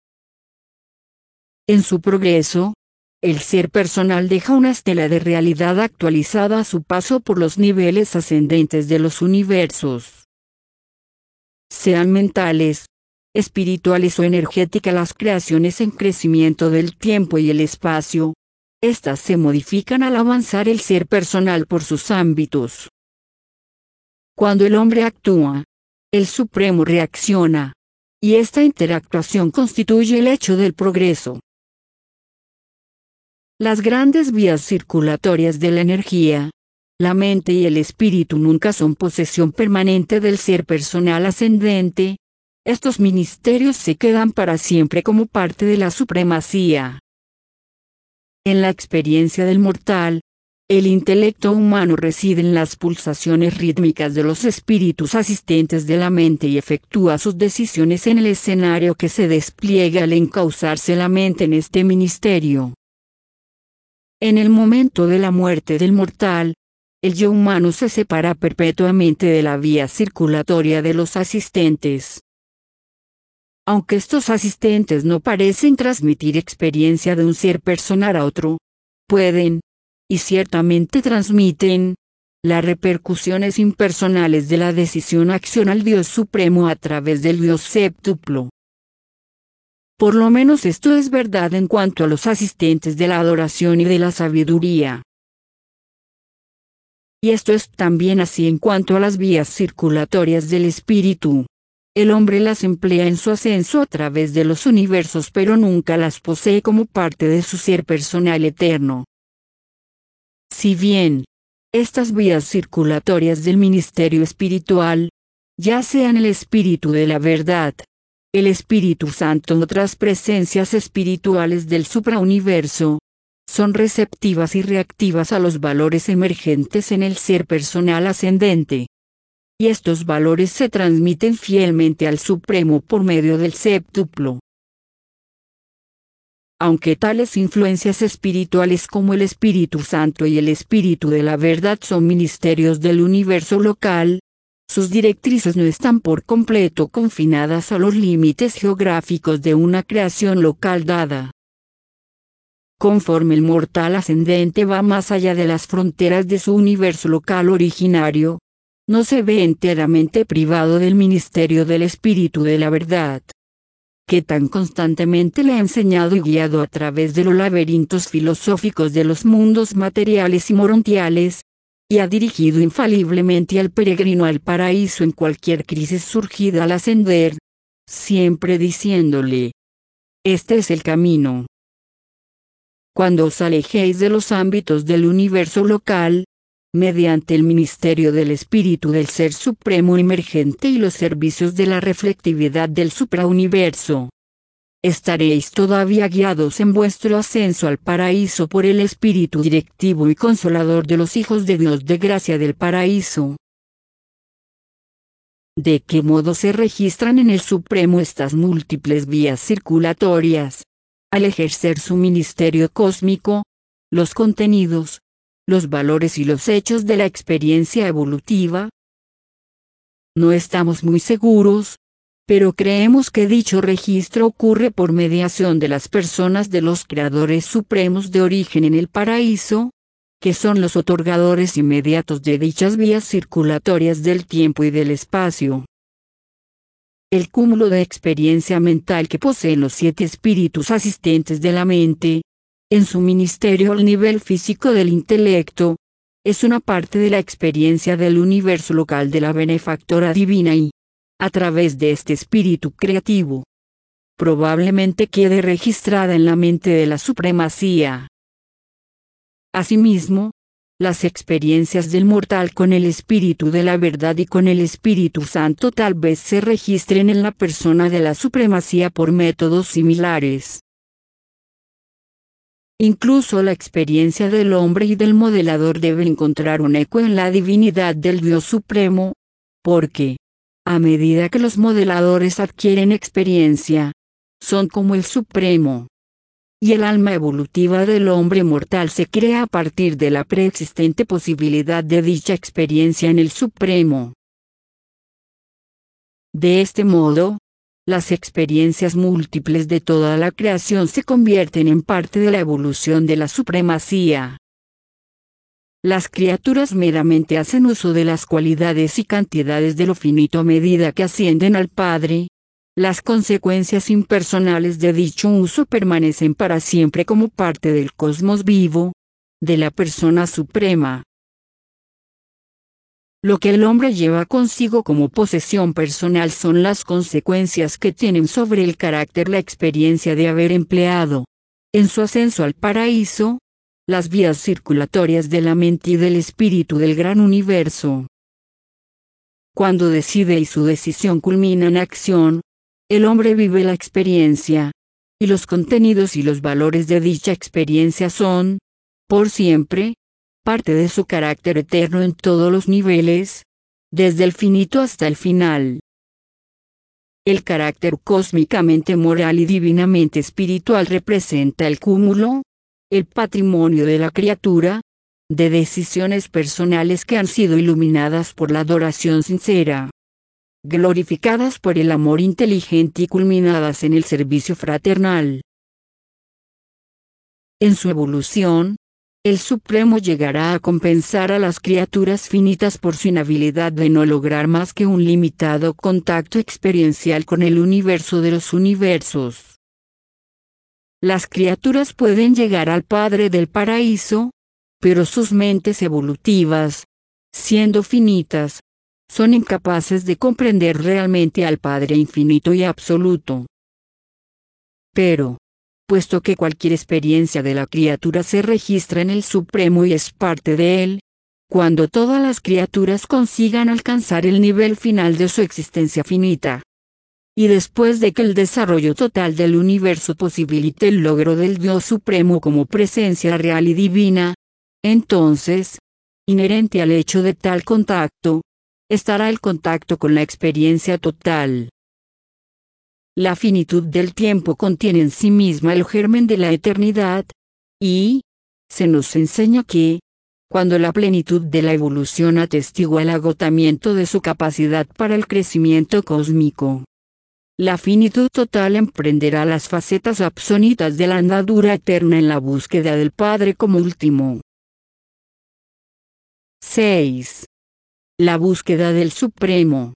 Speaker 1: En su progreso, el ser personal deja una estela de realidad actualizada a su paso por los niveles ascendentes de los universos. Sean mentales, espirituales o energéticas las creaciones en crecimiento del tiempo y el espacio, estas se modifican al avanzar el ser personal por sus ámbitos. Cuando el hombre actúa, el Supremo reacciona, y esta interactuación constituye el hecho del progreso. Las grandes vías circulatorias de la energía, la mente y el espíritu nunca son posesión permanente del ser personal ascendente. Estos ministerios se quedan para siempre como parte de la supremacía. En la experiencia del mortal, el intelecto humano reside en las pulsaciones rítmicas de los espíritus asistentes de la mente y efectúa sus decisiones en el escenario que se despliega al encauzarse la mente en este ministerio. En el momento de la muerte del mortal, el yo humano se separa perpetuamente de la vía circulatoria de los asistentes. Aunque estos asistentes no parecen transmitir experiencia de un ser personal a otro, pueden, y ciertamente transmiten, las repercusiones impersonales de la decisión-acción al Dios Supremo a través del Dios séptuplo. Por lo menos esto es verdad en cuanto a los asistentes de la adoración y de la sabiduría. Y esto es también así en cuanto a las vías circulatorias del espíritu. El hombre las emplea en su ascenso a través de los universos pero nunca las posee como parte de su ser personal eterno. Si bien, estas vías circulatorias del ministerio espiritual, ya sean el espíritu de la verdad, el Espíritu Santo o otras presencias espirituales del suprauniverso, son receptivas y reactivas a los valores emergentes en el ser personal ascendente. Y estos valores se transmiten fielmente al Supremo por medio del séptuplo. Aunque tales influencias espirituales como el Espíritu Santo y el Espíritu de la Verdad son ministerios del universo local, sus directrices no están por completo confinadas a los límites geográficos de una creación local dada. Conforme el mortal ascendente va más allá de las fronteras de su universo local originario, no se ve enteramente privado del ministerio del Espíritu de la Verdad, que tan constantemente le ha enseñado y guiado a través de los laberintos filosóficos de los mundos materiales y morontiales, y ha dirigido infaliblemente al peregrino al paraíso en cualquier crisis surgida al ascender, siempre diciéndole: este es el camino. Cuando os alejéis de los ámbitos del universo local, mediante el ministerio del espíritu del Ser Supremo emergente y los servicios de la reflectividad del suprauniverso, estaréis todavía guiados en vuestro ascenso al paraíso por el espíritu directivo y consolador de los hijos de Dios de gracia del paraíso. ¿De qué modo se registran en el Supremo estas múltiples vías circulatorias? Al ejercer su ministerio cósmico, los contenidos, los valores y los hechos de la experiencia evolutiva. No estamos muy seguros, pero creemos que dicho registro ocurre por mediación de las personas de los creadores supremos de origen en el paraíso, que son los otorgadores inmediatos de dichas vías circulatorias del tiempo y del espacio. El cúmulo de experiencia mental que poseen los 7 espíritus asistentes de la mente, en su ministerio al nivel físico del intelecto, es una parte de la experiencia del universo local de la benefactora divina y, a través de este espíritu creativo, probablemente quede registrada en la mente de la supremacía. Asimismo, las experiencias del mortal con el Espíritu de la Verdad y con el Espíritu Santo tal vez se registren en la persona de la supremacía por métodos similares. Incluso la experiencia del hombre y del modelador debe encontrar un eco en la divinidad del Dios Supremo, porque, a medida que los modeladores adquieren experiencia, son como el Supremo. Y el alma evolutiva del hombre mortal se crea a partir de la preexistente posibilidad de dicha experiencia en el Supremo. De este modo, las experiencias múltiples de toda la creación se convierten en parte de la evolución de la supremacía. Las criaturas meramente hacen uso de las cualidades y cantidades de lo finito a medida que ascienden al Padre. Las consecuencias impersonales de dicho uso permanecen para siempre como parte del cosmos vivo, de la persona suprema. Lo que el hombre lleva consigo como posesión personal son las consecuencias que tienen sobre el carácter la experiencia de haber empleado, en su ascenso al paraíso, las vías circulatorias de la mente y del espíritu del gran universo. Cuando decide y su decisión culmina en acción, el hombre vive la experiencia, y los contenidos y los valores de dicha experiencia son, por siempre, parte de su carácter eterno en todos los niveles, desde el finito hasta el final. El carácter cósmicamente moral y divinamente espiritual representa el cúmulo, el patrimonio de la criatura, de decisiones personales que han sido iluminadas por la adoración sincera, glorificadas por el amor inteligente y culminadas en el servicio fraternal. En su evolución, el Supremo llegará a compensar a las criaturas finitas por su inhabilidad de no lograr más que un limitado contacto experiencial con el universo de los universos. Las criaturas pueden llegar al Padre del Paraíso, pero sus mentes evolutivas, siendo finitas, son incapaces de comprender realmente al Padre infinito y absoluto. Pero, puesto que cualquier experiencia de la criatura se registra en el Supremo y es parte de él, cuando todas las criaturas consigan alcanzar el nivel final de su existencia finita, y después de que el desarrollo total del universo posibilite el logro del Dios Supremo como presencia real y divina, entonces, inherente al hecho de tal contacto, estará el contacto con la experiencia total. La finitud del tiempo contiene en sí misma el germen de la eternidad, y se nos enseña que, cuando la plenitud de la evolución atestigua el agotamiento de su capacidad para el crecimiento cósmico, la finitud total emprenderá las facetas absonitas de la andadura eterna en la búsqueda del Padre como último. 6. La búsqueda del Supremo.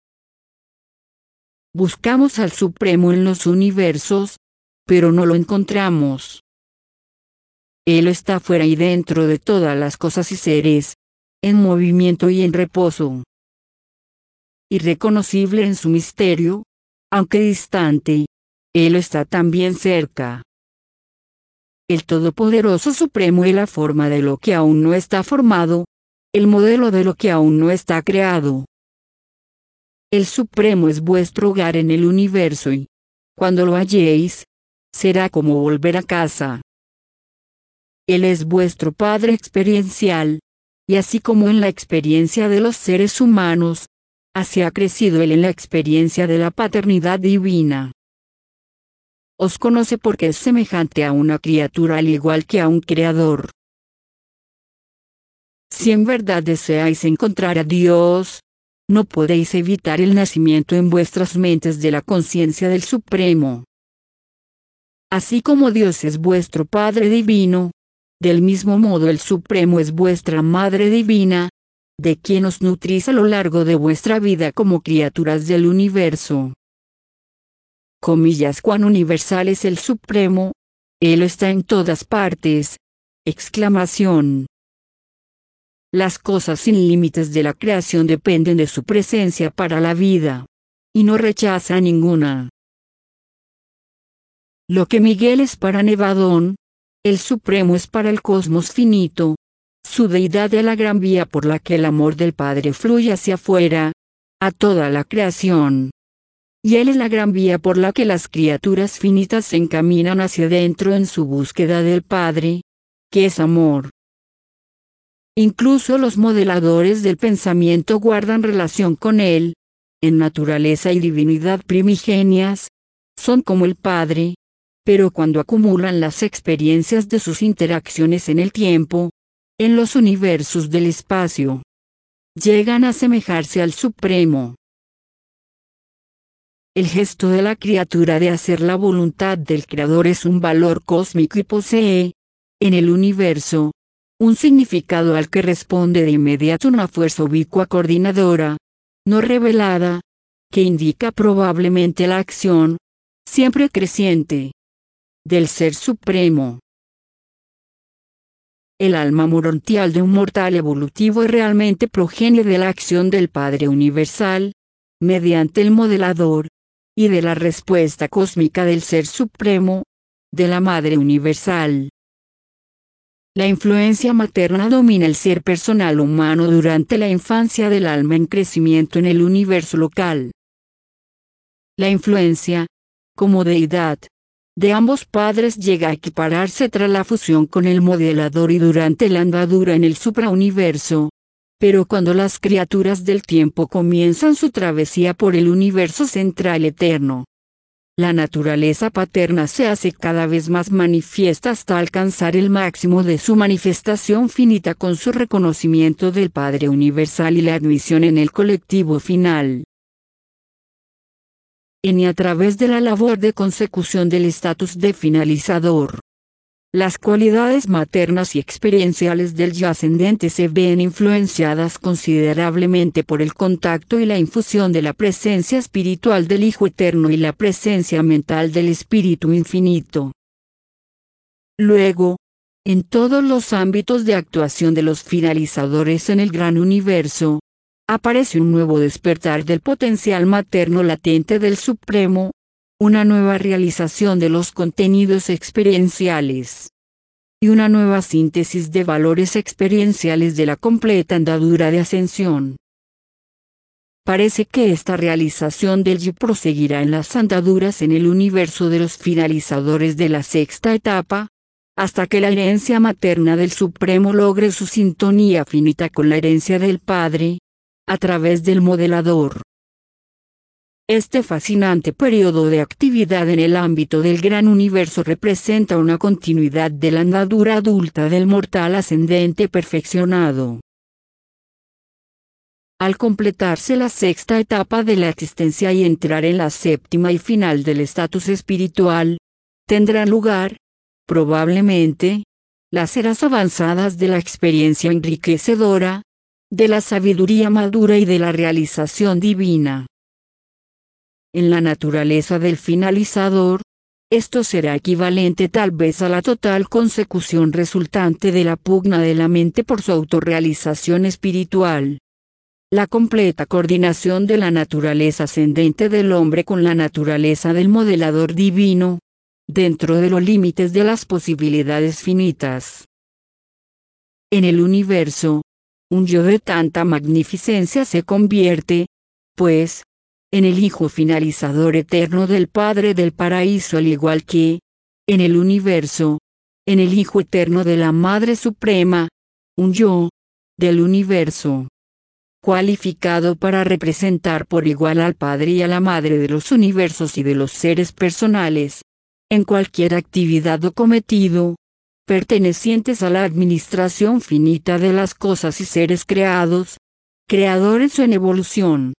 Speaker 1: Buscamos al Supremo en los universos, pero no lo encontramos. Él está fuera y dentro de todas las cosas y seres, en movimiento y en reposo. Irreconocible en su misterio, aunque distante, Él está también cerca. El Todopoderoso Supremo es la forma de lo que aún no está formado, el modelo de lo que aún no está creado. El Supremo es vuestro hogar en el universo y, cuando lo halléis, será como volver a casa. Él es vuestro Padre experiencial, y así como en la experiencia de los seres humanos, así ha crecido Él en la experiencia de la paternidad divina. Os conoce porque es semejante a una criatura al igual que a un creador. Si en verdad deseáis encontrar a Dios, no podéis evitar el nacimiento en vuestras mentes de la conciencia del Supremo. Así como Dios es vuestro Padre divino, del mismo modo el Supremo es vuestra Madre divina, de quien os nutrís a lo largo de vuestra vida como criaturas del universo. Comillas, cuán universal es el Supremo, Él está en todas partes. Exclamación. Las cosas sin límites de la creación dependen de su presencia para la vida, y no rechaza ninguna. Lo que Miguel es para Nevadón, el Supremo es para el cosmos finito. Su deidad es la gran vía por la que el amor del Padre fluye hacia afuera, a toda la creación. Y Él es la gran vía por la que las criaturas finitas se encaminan hacia adentro en su búsqueda del Padre, que es amor. Incluso los modeladores del pensamiento guardan relación con Él, en naturaleza y divinidad primigenias, son como el Padre, pero cuando acumulan las experiencias de sus interacciones en el tiempo, en los universos del espacio, llegan a asemejarse al Supremo. El gesto de la criatura de hacer la voluntad del Creador es un valor cósmico y posee, en el universo, un significado al que responde de inmediato una fuerza ubicua coordinadora, no revelada, que indica probablemente la acción, siempre creciente, del Ser Supremo. El alma morontial de un mortal evolutivo es realmente progenie de la acción del Padre Universal, mediante el modelador, y de la respuesta cósmica del Ser Supremo, de la Madre Universal. La influencia materna domina el ser personal humano durante la infancia del alma en crecimiento en el universo local. La influencia, como deidad, de ambos padres llega a equipararse tras la fusión con el modelador y durante la andadura en el suprauniverso. Pero cuando las criaturas del tiempo comienzan su travesía por el universo central eterno, la naturaleza paterna se hace cada vez más manifiesta hasta alcanzar el máximo de su manifestación finita con su reconocimiento del Padre Universal y la admisión en el colectivo final. En y a través de la labor de consecución del estatus de finalizador, las cualidades maternas y experienciales del yo ascendente se ven influenciadas considerablemente por el contacto y la infusión de la presencia espiritual del Hijo Eterno y la presencia mental del Espíritu Infinito. Luego, en todos los ámbitos de actuación de los finalizadores en el gran universo, aparece un nuevo despertar del potencial materno latente del Supremo, una nueva realización de los contenidos experienciales, y una nueva síntesis de valores experienciales de la completa andadura de ascensión. Parece que esta realización del yo proseguirá en las andaduras en el universo de los finalizadores de la sexta etapa, hasta que la herencia materna del Supremo logre su sintonía finita con la herencia del Padre, a través del modelador. Este fascinante periodo de actividad en el ámbito del gran universo representa una continuidad de la andadura adulta del mortal ascendente perfeccionado. Al completarse la sexta etapa de la existencia y entrar en la séptima y final del estatus espiritual, tendrán lugar, probablemente, las eras avanzadas de la experiencia enriquecedora, de la sabiduría madura y de la realización divina. En la naturaleza del finalizador, esto será equivalente tal vez a la total consecución resultante de la pugna de la mente por su autorrealización espiritual. La completa coordinación de la naturaleza ascendente del hombre con la naturaleza del modelador divino, dentro de los límites de las posibilidades finitas. En el universo, un yo de tanta magnificencia se convierte, pues, en el Hijo finalizador eterno del Padre del Paraíso, al igual que, en el universo, en el Hijo eterno de la Madre Suprema, un yo, del universo, cualificado para representar por igual al Padre y a la Madre de los universos y de los seres personales, en cualquier actividad o cometido, pertenecientes a la administración finita de las cosas y seres creados, creadores en evolución.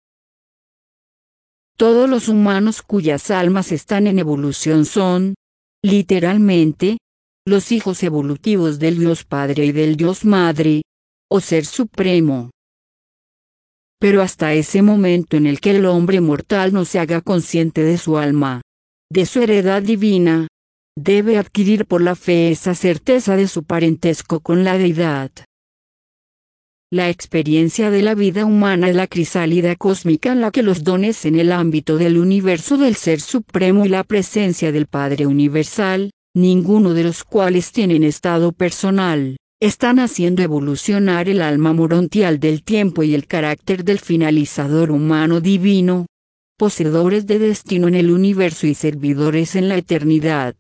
Speaker 1: Todos los humanos cuyas almas están en evolución son, literalmente, los hijos evolutivos del Dios Padre y del Dios Madre, o Ser Supremo. Pero hasta ese momento en el que el hombre mortal no se haga consciente de su alma, de su heredad divina, debe adquirir por la fe esa certeza de su parentesco con la deidad. La experiencia de la vida humana es la crisálida cósmica en la que los dones en el ámbito del universo del Ser Supremo y la presencia del Padre Universal, ninguno de los cuales tienen estado personal, están haciendo evolucionar el alma morontial del tiempo y el carácter del finalizador humano divino, poseedores de destino en el universo y servidores en la eternidad.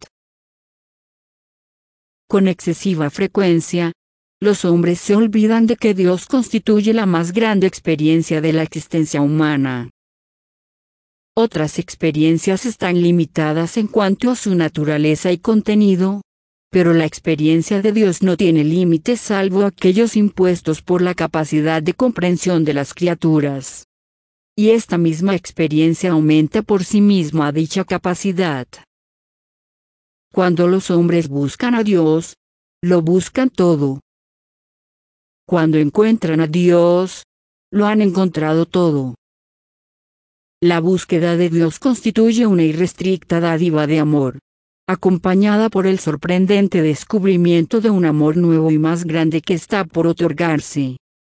Speaker 1: Con excesiva frecuencia, los hombres se olvidan de que Dios constituye la más grande experiencia de la existencia humana. Otras experiencias están limitadas en cuanto a su naturaleza y contenido, pero la experiencia de Dios no tiene límites salvo aquellos impuestos por la capacidad de comprensión de las criaturas. Y esta misma experiencia aumenta por sí misma dicha capacidad. Cuando los hombres buscan a Dios, lo buscan todo. Cuando encuentran a Dios, lo han encontrado todo. La búsqueda de Dios constituye una irrestricta dádiva de amor, acompañada por el sorprendente descubrimiento de un amor nuevo y más grande que está por otorgarse.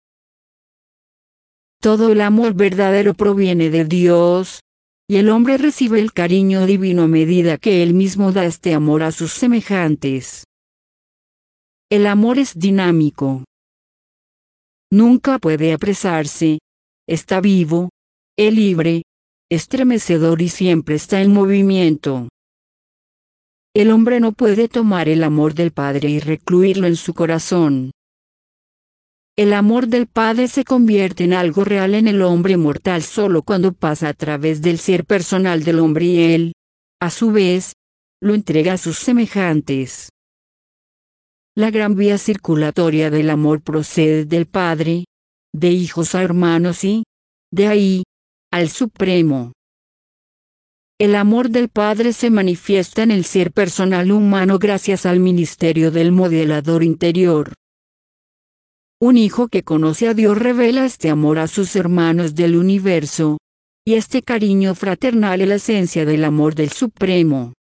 Speaker 1: Todo el amor verdadero proviene de Dios, y el hombre recibe el cariño divino a medida que él mismo da este amor a sus semejantes. El amor es dinámico. Nunca puede apresarse, está vivo, es libre, estremecedor y siempre está en movimiento. El hombre no puede tomar el amor del Padre y recluirlo en su corazón. El amor del Padre se convierte en algo real en el hombre mortal solo cuando pasa a través del ser personal del hombre y él, a su vez, lo entrega a sus semejantes. La gran vía circulatoria del amor procede del Padre, de hijos a hermanos y, de ahí, al Supremo. El amor del Padre se manifiesta en el ser personal humano gracias al ministerio del modelador interior. Un hijo que conoce a Dios revela este amor a sus hermanos del universo, y este cariño fraternal es la esencia del amor del Supremo.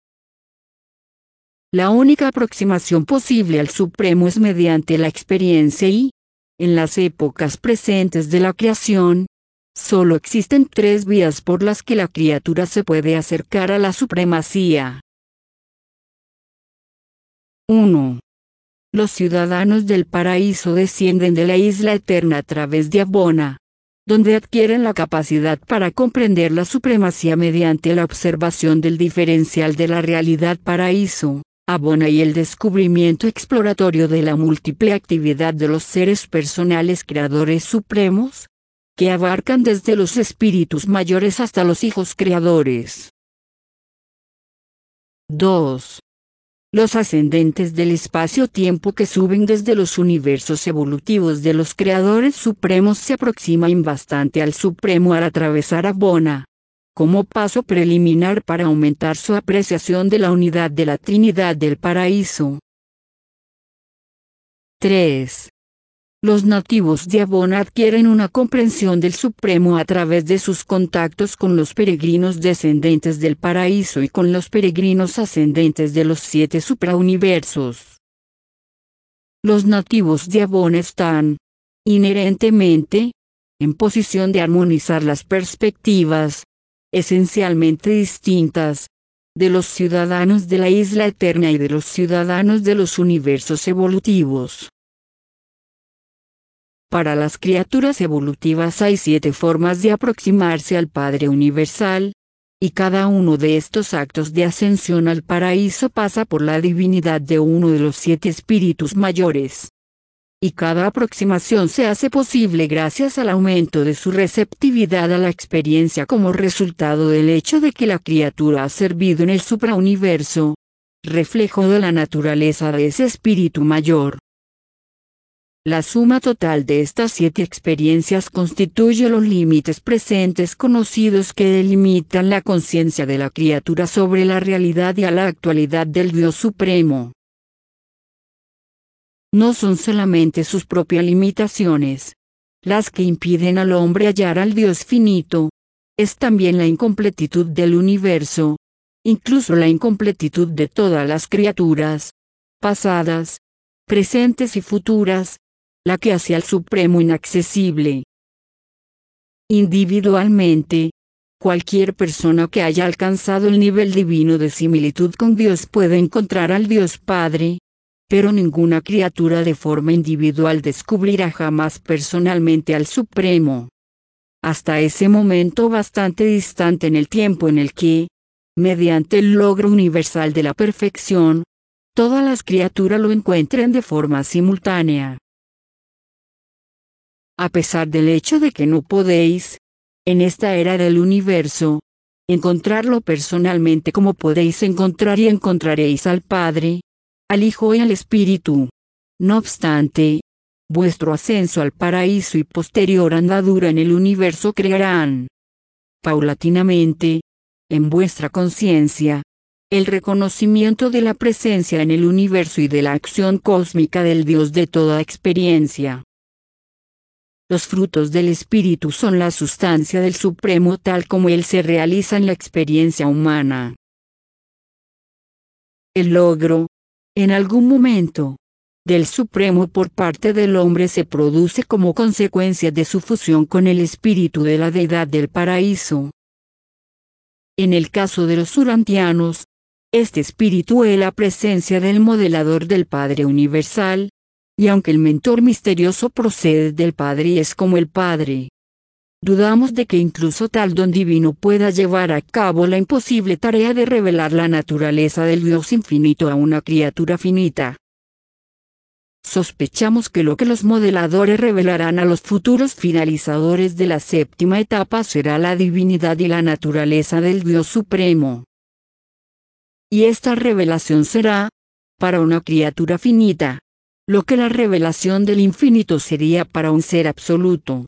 Speaker 1: La única aproximación posible al Supremo es mediante la experiencia y, en las épocas presentes de la creación, solo existen tres vías por las que la criatura se puede acercar a la supremacía. 1. Los ciudadanos del paraíso descienden de la isla eterna a través de Abona, donde adquieren la capacidad para comprender la supremacía mediante la observación del diferencial de la realidad paraíso, Abona y el descubrimiento exploratorio de la múltiple actividad de los seres personales creadores supremos, que abarcan desde los espíritus mayores hasta los hijos creadores. 2. Los ascendentes del espacio-tiempo que suben desde los universos evolutivos de los creadores supremos se aproximan bastante al Supremo al atravesar Abona, como paso preliminar para aumentar su apreciación de la unidad de la Trinidad del Paraíso. 3. Los nativos de Abona adquieren una comprensión del Supremo a través de sus contactos con los peregrinos descendentes del paraíso y con los peregrinos ascendentes de los 7 suprauniversos. Los nativos de Abona están, inherentemente, en posición de armonizar las perspectivas, esencialmente distintas, de los ciudadanos de la isla eterna y de los ciudadanos de los universos evolutivos. Para las criaturas evolutivas hay 7 formas de aproximarse al Padre Universal, y cada uno de estos actos de ascensión al paraíso pasa por la divinidad de uno de los 7 espíritus mayores. Y cada aproximación se hace posible gracias al aumento de su receptividad a la experiencia como resultado del hecho de que la criatura ha servido en el suprauniverso, reflejo de la naturaleza de ese espíritu mayor. La suma total de estas 7 experiencias constituye los límites presentes conocidos que delimitan la conciencia de la criatura sobre la realidad y a la actualidad del Dios Supremo. No son solamente sus propias limitaciones las que impiden al hombre hallar al Dios finito, es también la incompletitud del universo, incluso la incompletitud de todas las criaturas, pasadas, presentes y futuras, la que hace al Supremo inaccesible. Individualmente, cualquier persona que haya alcanzado el nivel divino de similitud con Dios puede encontrar al Dios Padre, pero ninguna criatura de forma individual descubrirá jamás personalmente al Supremo. Hasta ese momento bastante distante en el tiempo en el que, mediante el logro universal de la perfección, todas las criaturas lo encuentren de forma simultánea. A pesar del hecho de que no podéis, en esta era del universo, encontrarlo personalmente como podéis encontrar y encontraréis al Padre, al Hijo y al Espíritu. No obstante, vuestro ascenso al paraíso y posterior andadura en el universo crearán, paulatinamente, en vuestra conciencia, el reconocimiento de la presencia en el universo y de la acción cósmica del Dios de toda experiencia. Los frutos del Espíritu son la sustancia del Supremo tal como Él se realiza en la experiencia humana. El logro, en algún momento, del Supremo por parte del hombre se produce como consecuencia de su fusión con el Espíritu de la Deidad del Paraíso. En el caso de los urantianos, este espíritu es la presencia del modelador del Padre Universal, y aunque el mentor misterioso procede del Padre y es como el Padre, dudamos de que incluso tal don divino pueda llevar a cabo la imposible tarea de revelar la naturaleza del Dios infinito a una criatura finita. Sospechamos que lo que los modeladores revelarán a los futuros finalizadores de la séptima etapa será la divinidad y la naturaleza del Dios Supremo. Y esta revelación será, para una criatura finita, lo que la revelación del infinito sería para un ser absoluto.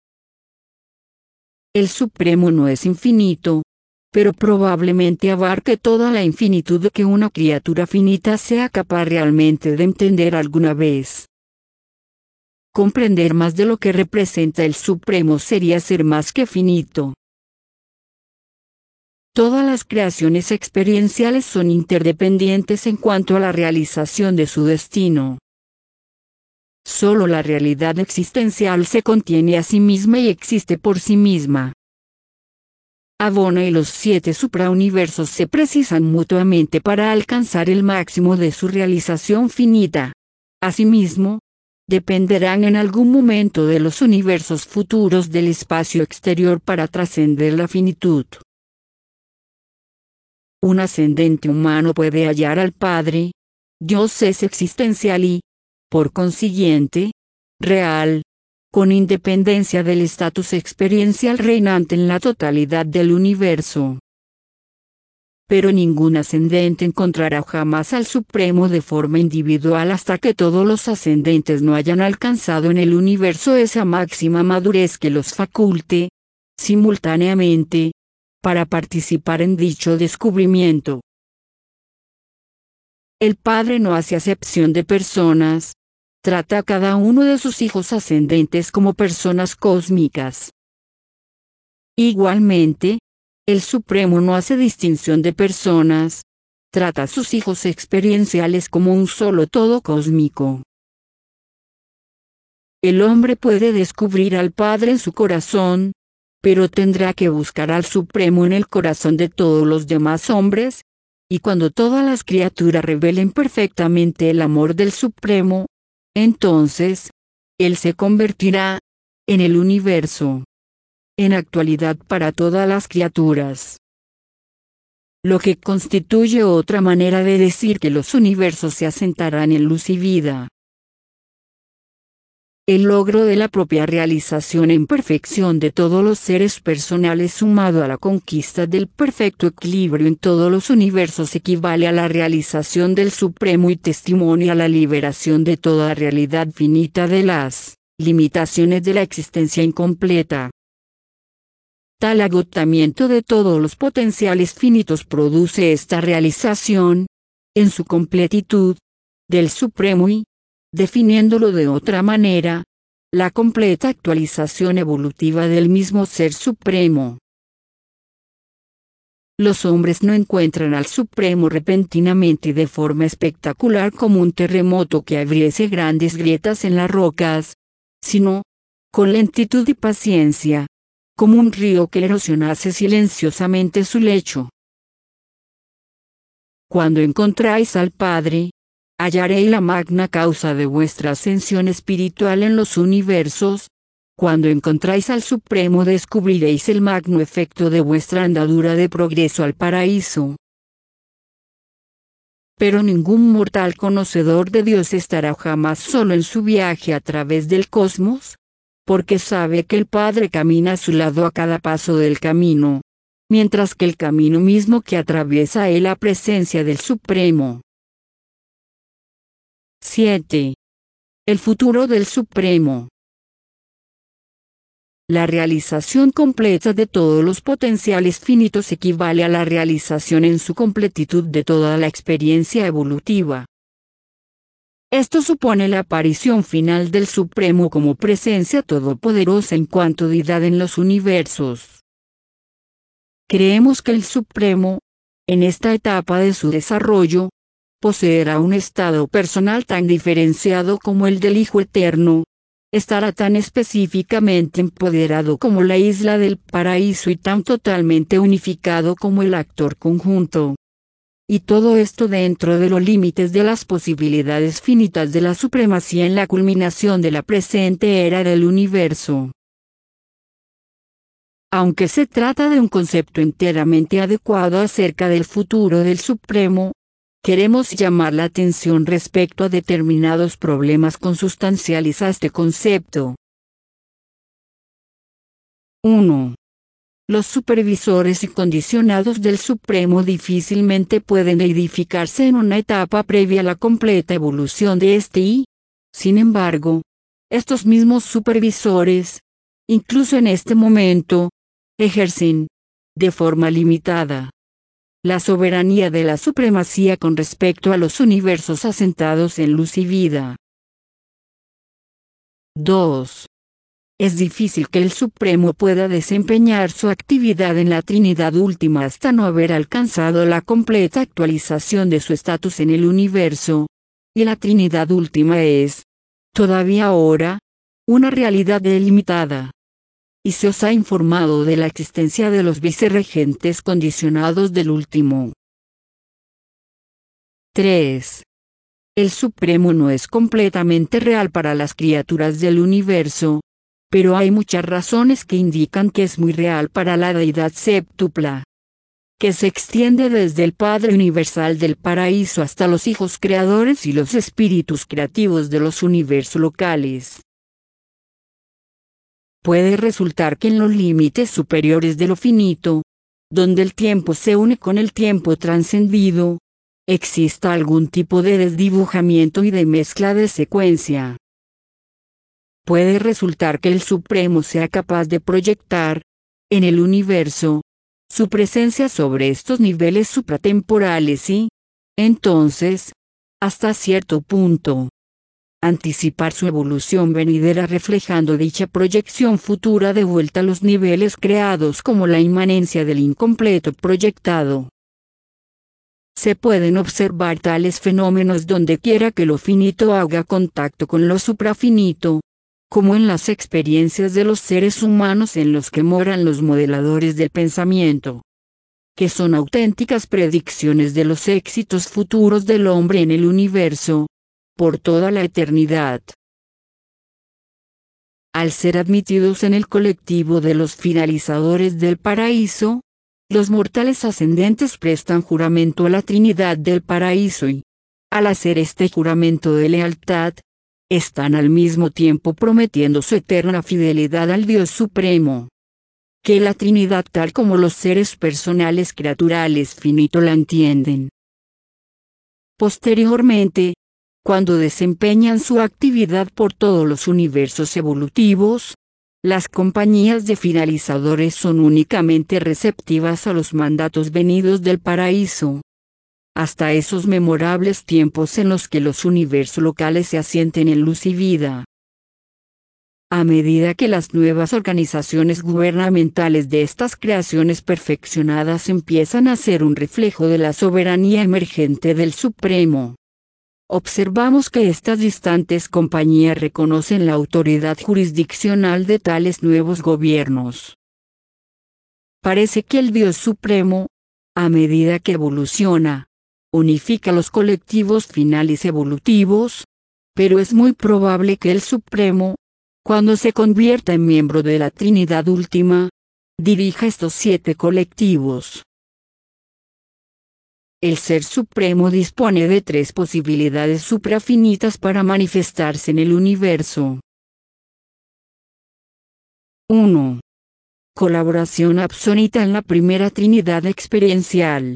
Speaker 1: El Supremo no es infinito, pero probablemente abarque toda la infinitud que una criatura finita sea capaz realmente de entender alguna vez. Comprender más de lo que representa el Supremo sería ser más que finito. Todas las creaciones experienciales son interdependientes en cuanto a la realización de su destino. Solo la realidad existencial se contiene a sí misma y existe por sí misma. Abona y los 7 suprauniversos se precisan mutuamente para alcanzar el máximo de su realización finita. Asimismo, dependerán en algún momento de los universos futuros del espacio exterior para trascender la finitud. Un ascendente humano puede hallar al Padre. Dios es existencial y, por consiguiente, real, con independencia del estatus experiencial reinante en la totalidad del universo. Pero ningún ascendente encontrará jamás al Supremo de forma individual hasta que todos los ascendentes no hayan alcanzado en el universo esa máxima madurez que los faculte, simultáneamente, para participar en dicho descubrimiento. El Padre no hace acepción de personas. Trata a cada uno de sus hijos ascendentes como personas cósmicas. Igualmente, el Supremo no hace distinción de personas. Trata a sus hijos experienciales como un solo todo cósmico. El hombre puede descubrir al Padre en su corazón, pero tendrá que buscar al Supremo en el corazón de todos los demás hombres, y cuando todas las criaturas revelen perfectamente el amor del Supremo, entonces, Él se convertirá en el universo, en actualidad para todas las criaturas. Lo que constituye otra manera de decir que los universos se asentarán en luz y vida. El logro de la propia realización en perfección de todos los seres personales sumado a la conquista del perfecto equilibrio en todos los universos equivale a la realización del Supremo y testimonia a la liberación de toda realidad finita de las limitaciones de la existencia incompleta. Tal agotamiento de todos los potenciales finitos produce esta realización, en su completitud, del Supremo y, definiéndolo de otra manera, la completa actualización evolutiva del mismo Ser Supremo. Los hombres no encuentran al Supremo repentinamente y de forma espectacular como un terremoto que abriese grandes grietas en las rocas, sino, con lentitud y paciencia, como un río que erosionase silenciosamente su lecho. Cuando encontráis al Padre, hallaréis la magna causa de vuestra ascensión espiritual en los universos. Cuando encontráis al Supremo descubriréis el magno efecto de vuestra andadura de progreso al paraíso. Pero ningún mortal conocedor de Dios estará jamás solo en su viaje a través del cosmos, porque sabe que el Padre camina a su lado a cada paso del camino, mientras que el camino mismo que atraviesa es la presencia del Supremo. 7. El futuro del Supremo. La realización completa de todos los potenciales finitos equivale a la realización en su completitud de toda la experiencia evolutiva. Esto supone la aparición final del Supremo como presencia todopoderosa en cuanto deidad en los universos. Creemos que el Supremo, en esta etapa de su desarrollo, poseerá un estado personal tan diferenciado como el del Hijo Eterno, estará tan específicamente empoderado como la isla del paraíso y tan totalmente unificado como el actor conjunto. Y todo esto dentro de los límites de las posibilidades finitas de la supremacía en la culminación de la presente era del universo. Aunque se trata de un concepto enteramente adecuado acerca del futuro del Supremo, queremos llamar la atención respecto a determinados problemas consustanciales a este concepto. 1. Los supervisores y condicionados del Supremo difícilmente pueden edificarse en una etapa previa a la completa evolución de este y, sin embargo, estos mismos supervisores, incluso en este momento, ejercen, de forma limitada, la soberanía de la supremacía con respecto a los universos asentados en luz y vida. 2. Es difícil que el Supremo pueda desempeñar su actividad en la Trinidad Última hasta no haber alcanzado la completa actualización de su estatus en el universo, y la Trinidad Última es, todavía ahora, una realidad delimitada. Y se os ha informado de la existencia de los vicerregentes condicionados del último. 3. El Supremo no es completamente real para las criaturas del universo, pero hay muchas razones que indican que es muy real para la deidad séptupla, que se extiende desde el Padre Universal del Paraíso hasta los hijos creadores y los espíritus creativos de los universos locales. Puede resultar que en los límites superiores de lo finito, donde el tiempo se une con el tiempo trascendido, exista algún tipo de desdibujamiento y de mezcla de secuencia. Puede resultar que el Supremo sea capaz de proyectar, en el universo, su presencia sobre estos niveles supratemporales y, entonces, hasta cierto punto, anticipar su evolución venidera reflejando dicha proyección futura de vuelta a los niveles creados como la inmanencia del incompleto proyectado. Se pueden observar tales fenómenos donde quiera que lo finito haga contacto con lo suprafinito, como en las experiencias de los seres humanos en los que moran los modeladores del pensamiento, que son auténticas predicciones de los éxitos futuros del hombre en el universo, por toda la eternidad. Al ser admitidos en el colectivo de los finalizadores del paraíso, los mortales ascendentes prestan juramento a la Trinidad del paraíso y, al hacer este juramento de lealtad, están al mismo tiempo prometiendo su eterna fidelidad al Dios Supremo. Que la Trinidad tal como los seres personales criaturales finito la entienden. Posteriormente, cuando desempeñan su actividad por todos los universos evolutivos, las compañías de finalizadores son únicamente receptivas a los mandatos venidos del paraíso. Hasta esos memorables tiempos en los que los universos locales se asienten en luz y vida. A medida que las nuevas organizaciones gubernamentales de estas creaciones perfeccionadas empiezan a ser un reflejo de la soberanía emergente del Supremo, observamos que estas distantes compañías reconocen la autoridad jurisdiccional de tales nuevos gobiernos. Parece que el Dios Supremo, a medida que evoluciona, unifica los colectivos finales evolutivos, pero es muy probable que el Supremo, cuando se convierta en miembro de la Trinidad Última, dirija estos 7 colectivos. El Ser Supremo dispone de 3 posibilidades suprafinitas para manifestarse en el universo. 1. Colaboración absoluta en la primera Trinidad experiencial.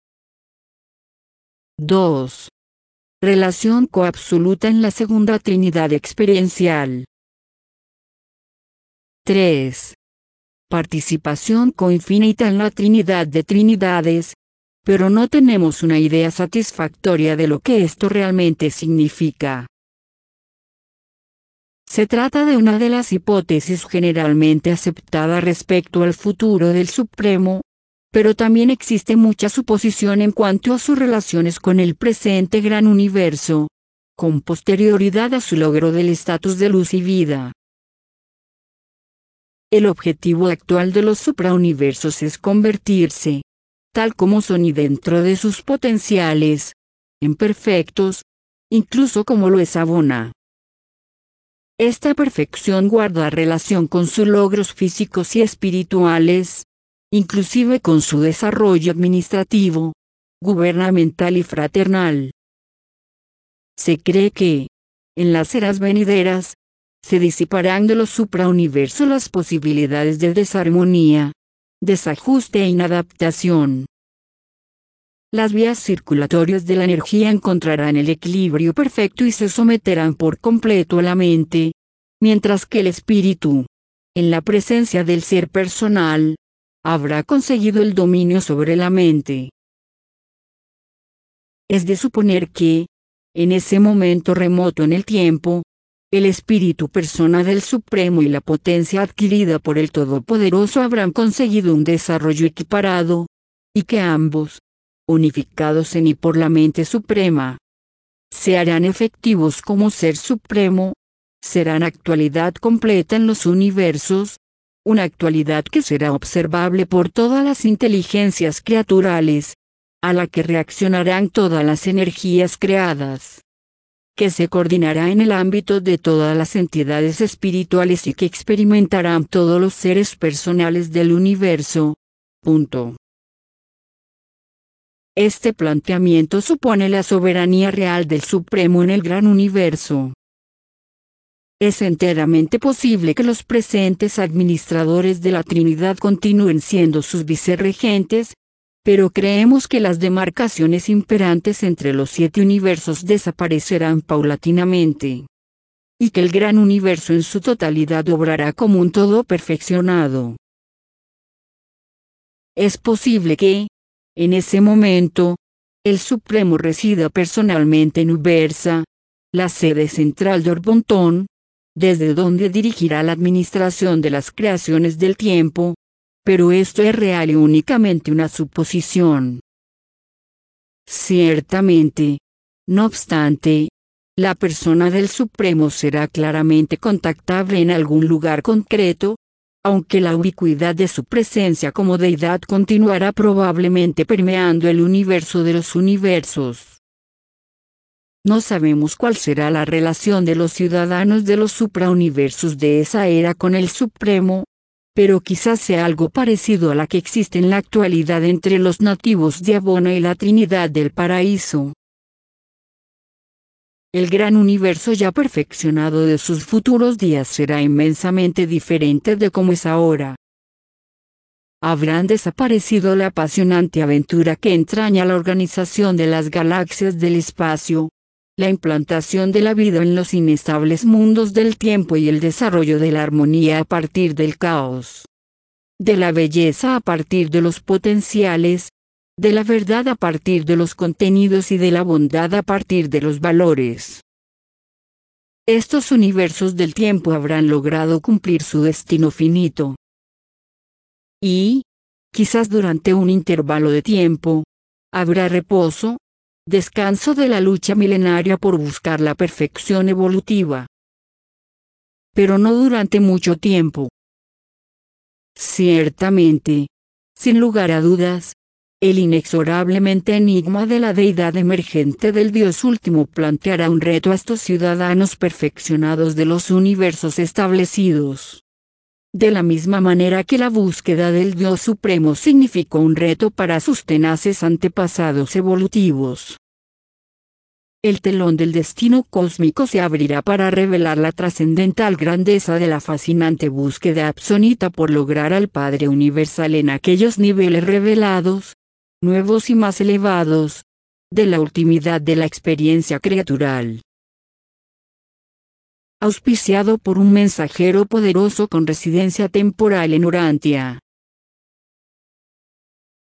Speaker 1: 2. Relación coabsoluta en la segunda Trinidad experiencial. 3. Participación coinfinita en la Trinidad de Trinidades, pero no tenemos una idea satisfactoria de lo que esto realmente significa. Se trata de una de las hipótesis generalmente aceptadas respecto al futuro del Supremo, pero también existe mucha suposición en cuanto a sus relaciones con el presente gran universo, con posterioridad a su logro del estatus de luz y vida. El objetivo actual de los suprauniversos es convertirse, tal como son y dentro de sus potenciales, en perfectos, incluso como lo es Abona. Esta perfección guarda relación con sus logros físicos y espirituales, inclusive con su desarrollo administrativo, gubernamental y fraternal. Se cree que, en las eras venideras, se disiparán de los suprauniversos las posibilidades de desarmonía, desajuste e inadaptación. Las vías circulatorias de la energía encontrarán el equilibrio perfecto y se someterán por completo a la mente, mientras que el espíritu, en la presencia del ser personal, habrá conseguido el dominio sobre la mente. Es de suponer que, en ese momento remoto en el tiempo, el espíritu persona del Supremo y la potencia adquirida por el Todopoderoso habrán conseguido un desarrollo equiparado, y que ambos, unificados en y por la mente suprema, se harán efectivos como ser supremo, serán actualidad completa en los universos, una actualidad que será observable por todas las inteligencias criaturales, a la que reaccionarán todas las energías creadas, que se coordinará en el ámbito de todas las entidades espirituales y que experimentarán todos los seres personales del universo. Punto. Este planteamiento supone la soberanía real del Supremo en el gran universo. Es enteramente posible que los presentes administradores de la Trinidad continúen siendo sus vicerregentes, pero creemos que las demarcaciones imperantes entre los 7 universos desaparecerán paulatinamente, y que el gran universo en su totalidad obrará como un todo perfeccionado. Es posible que, en ese momento, el Supremo resida personalmente en Ubersa, la sede central de Orbontón, desde donde dirigirá la administración de las creaciones del tiempo, pero esto es real y únicamente una suposición. Ciertamente, no obstante, la persona del Supremo será claramente contactable en algún lugar concreto, aunque la ubicuidad de su presencia como deidad continuará probablemente permeando el universo de los universos. No sabemos cuál será la relación de los ciudadanos de los suprauniversos de esa era con el Supremo, pero quizás sea algo parecido a la que existe en la actualidad entre los nativos de Abona y la Trinidad del Paraíso. El gran universo ya perfeccionado de sus futuros días será inmensamente diferente de como es ahora. Habrán desaparecido la apasionante aventura que entraña la organización de las galaxias del espacio, la implantación de la vida en los inestables mundos del tiempo y el desarrollo de la armonía a partir del caos, de la belleza a partir de los potenciales, de la verdad a partir de los contenidos y de la bondad a partir de los valores. Estos universos del tiempo habrán logrado cumplir su destino finito. Y, quizás durante un intervalo de tiempo, habrá reposo, descanso de la lucha milenaria por buscar la perfección evolutiva. Pero no durante mucho tiempo. Ciertamente, sin lugar a dudas, el inexorablemente enigma de la deidad emergente del Dios último planteará un reto a estos ciudadanos perfeccionados de los universos establecidos. De la misma manera que la búsqueda del Dios Supremo significó un reto para sus tenaces antepasados evolutivos. el telón del destino cósmico se abrirá para revelar la trascendental grandeza de la fascinante búsqueda absonita por lograr al Padre Universal en aquellos niveles revelados, nuevos y más elevados, de la ultimidad de la experiencia criatural. Auspiciado por un mensajero poderoso con residencia temporal en Urantia.